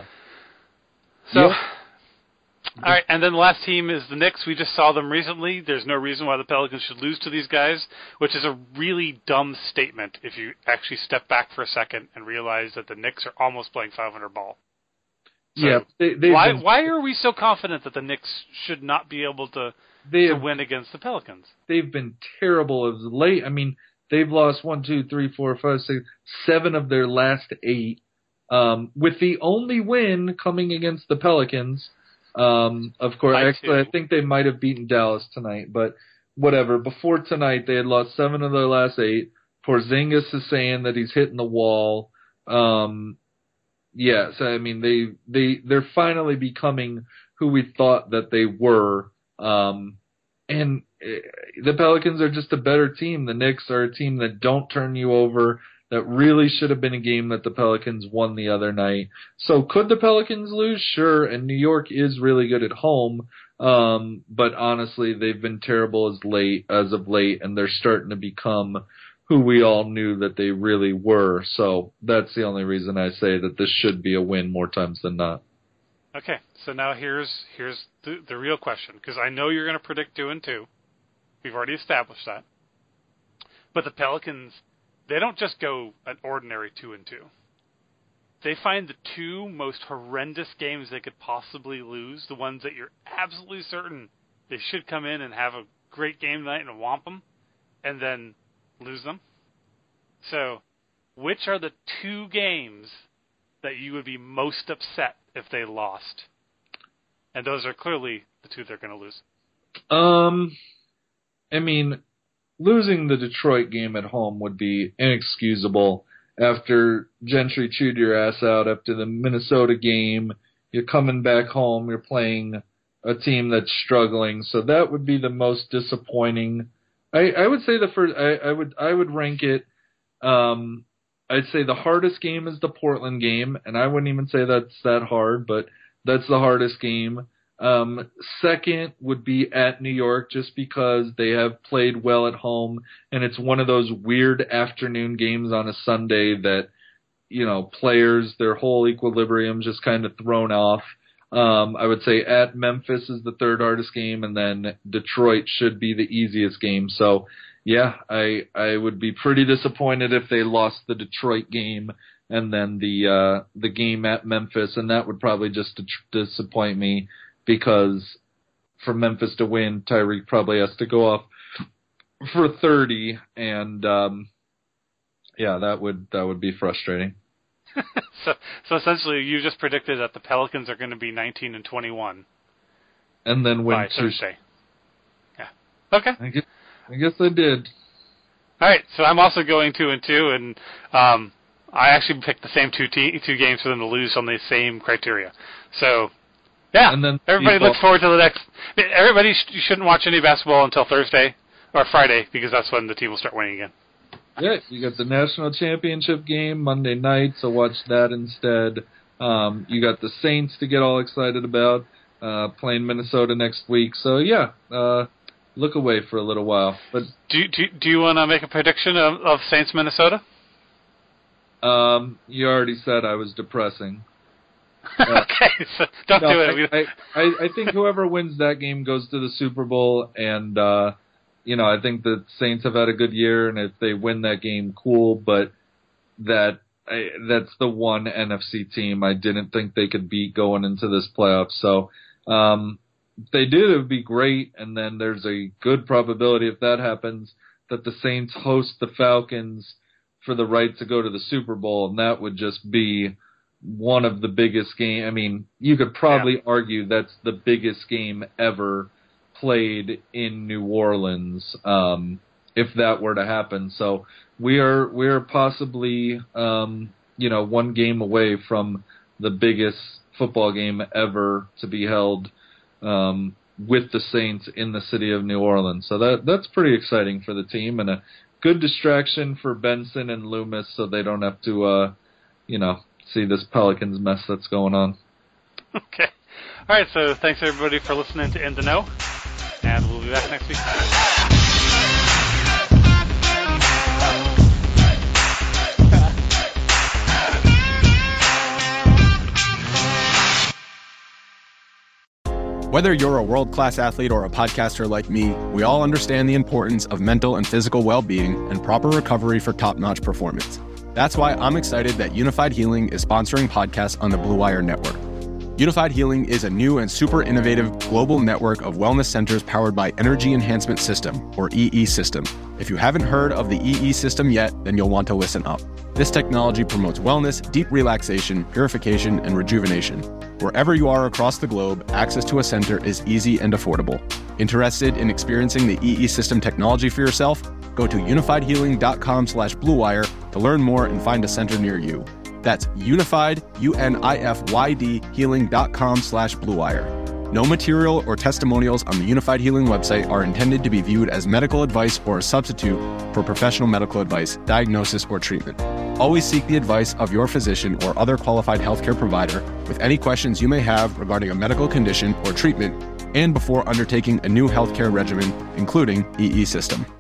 [SPEAKER 6] So,
[SPEAKER 7] yeah.
[SPEAKER 6] All right, and then the last team is the Knicks. We just saw them recently. There's no reason why the Pelicans should lose to these guys, which is a really dumb statement if you actually step back for a second and realize that the Knicks are almost playing five hundred ball. So
[SPEAKER 7] yeah. They,
[SPEAKER 6] why
[SPEAKER 7] been,
[SPEAKER 6] why are we so confident that the Knicks should not be able to, to have, win against the Pelicans?
[SPEAKER 7] They've been terrible as late. I mean, they've lost one, two, three, four, five, six, seven of their last eight, um, with the only win coming against the Pelicans. Um, of course,
[SPEAKER 6] I
[SPEAKER 7] actually,
[SPEAKER 6] too.
[SPEAKER 7] I think they might have beaten Dallas tonight, but whatever. Before tonight, they had lost seven of their last eight. Porzingis is saying that he's hitting the wall. Um, yeah, so I mean, they they they're finally becoming who we thought that they were. Um, and the Pelicans are just a better team. The Knicks are a team that don't turn you over. That really should have been a game that the Pelicans won the other night. So could the Pelicans lose? Sure, and New York is really good at home. Um, but honestly, they've been terrible as late as of late, and they're starting to become who we all knew that they really were. So that's the only reason I say that this should be a win more times than not.
[SPEAKER 6] Okay, so now here's here's the, the real question, because I know you're going to predict two and two. We've already established that. But the Pelicans, they don't just go an ordinary two and two. They find the two most horrendous games they could possibly lose, the ones that you're absolutely certain they should come in and have a great game tonight and whomp them, and then lose them. So, which are the two games that you would be most upset if they lost? And those are clearly the two they're going to lose.
[SPEAKER 7] Um, I mean, losing the Detroit game at home would be inexcusable after Gentry chewed your ass out after the Minnesota game. You're coming back home. You're playing a team that's struggling. So that would be the most disappointing. I, I would say the first. I, I would I would rank it. Um, I'd say the hardest game is the Portland game, and I wouldn't even say that's that hard, but that's the hardest game. Um, second would be at New York, just because they have played well at home, and it's one of those weird afternoon games on a Sunday that, you know, players, their whole equilibrium just kind of thrown off. Um, I would say at Memphis is the third hardest game, and then Detroit should be the easiest game. So, yeah, I I would be pretty disappointed if they lost the Detroit game and then the uh, the game at Memphis, and that would probably just disappoint me. Because for Memphis to win, Tyreek probably has to go off for thirty, and um, yeah, that would that would be frustrating.
[SPEAKER 6] so, so essentially, you just predicted that the Pelicans are going to be nineteen and twenty-one,
[SPEAKER 7] and then win
[SPEAKER 6] by
[SPEAKER 7] two.
[SPEAKER 6] Thursday. Yeah. Okay.
[SPEAKER 7] I guess, I guess I did.
[SPEAKER 6] All right. So I'm also going two and two, and um, I actually picked the same two te- two games for them to lose on the same criteria. So. Yeah,
[SPEAKER 7] and then
[SPEAKER 6] everybody looks forward to the next. Everybody sh- you shouldn't watch any basketball until Thursday or Friday, because that's when the team will start winning again.
[SPEAKER 7] Yeah, you got the national championship game Monday night, so watch that instead. Um, you got the Saints to get all excited about, uh, playing Minnesota next week. So yeah, uh, look away for a little while. But
[SPEAKER 6] do you, do you, do you want to make a prediction of, of Saints Minnesota?
[SPEAKER 7] Um, you already said I was depressing.
[SPEAKER 6] Uh, okay, so don't
[SPEAKER 7] no,
[SPEAKER 6] do it.
[SPEAKER 7] I, I, I think whoever wins that game goes to the Super Bowl, and uh, you know, I think the Saints have had a good year, and if they win that game, cool. But that I, that's the one N F C team I didn't think they could beat going into this playoff. So um, if they did, it would be great. And then there's a good probability, if that happens, that the Saints host the Falcons for the right to go to the Super Bowl, and that would just be one of the biggest game. I mean, you could probably yeah. argue that's the biggest game ever played in New Orleans, um, if that were to happen. So we are we are possibly um, you know one game away from the biggest football game ever to be held um, with the Saints in the city of New Orleans. So that that's pretty exciting for the team, and a good distraction for Benson and Loomis, so they don't have to uh, you know. see this Pelicans mess that's going on.
[SPEAKER 6] Okay. All right, so thanks everybody for listening to In the Know, and we'll be back next week.
[SPEAKER 8] Whether you're a world-class athlete or a podcaster like me, we all understand the importance of mental and physical well-being and proper recovery for top-notch performance. That's why I'm excited that Unified Healing is sponsoring podcasts on the Blue Wire Network. Unified Healing is a new and super innovative global network of wellness centers powered by Energy Enhancement System, or E E System. If you haven't heard of the E E System yet, then you'll want to listen up. This technology promotes wellness, deep relaxation, purification, and rejuvenation. Wherever you are across the globe, access to a center is easy and affordable. Interested in experiencing the E E System technology for yourself? Go to unifiedhealing.com slash bluewire to learn more and find a center near you. That's unified, U N I F Y D, healing.com slash bluewire. No material or testimonials on the Unified Healing website are intended to be viewed as medical advice or a substitute for professional medical advice, diagnosis, or treatment. Always seek the advice of your physician or other qualified healthcare provider with any questions you may have regarding a medical condition or treatment, and before undertaking a new healthcare regimen, including E E System.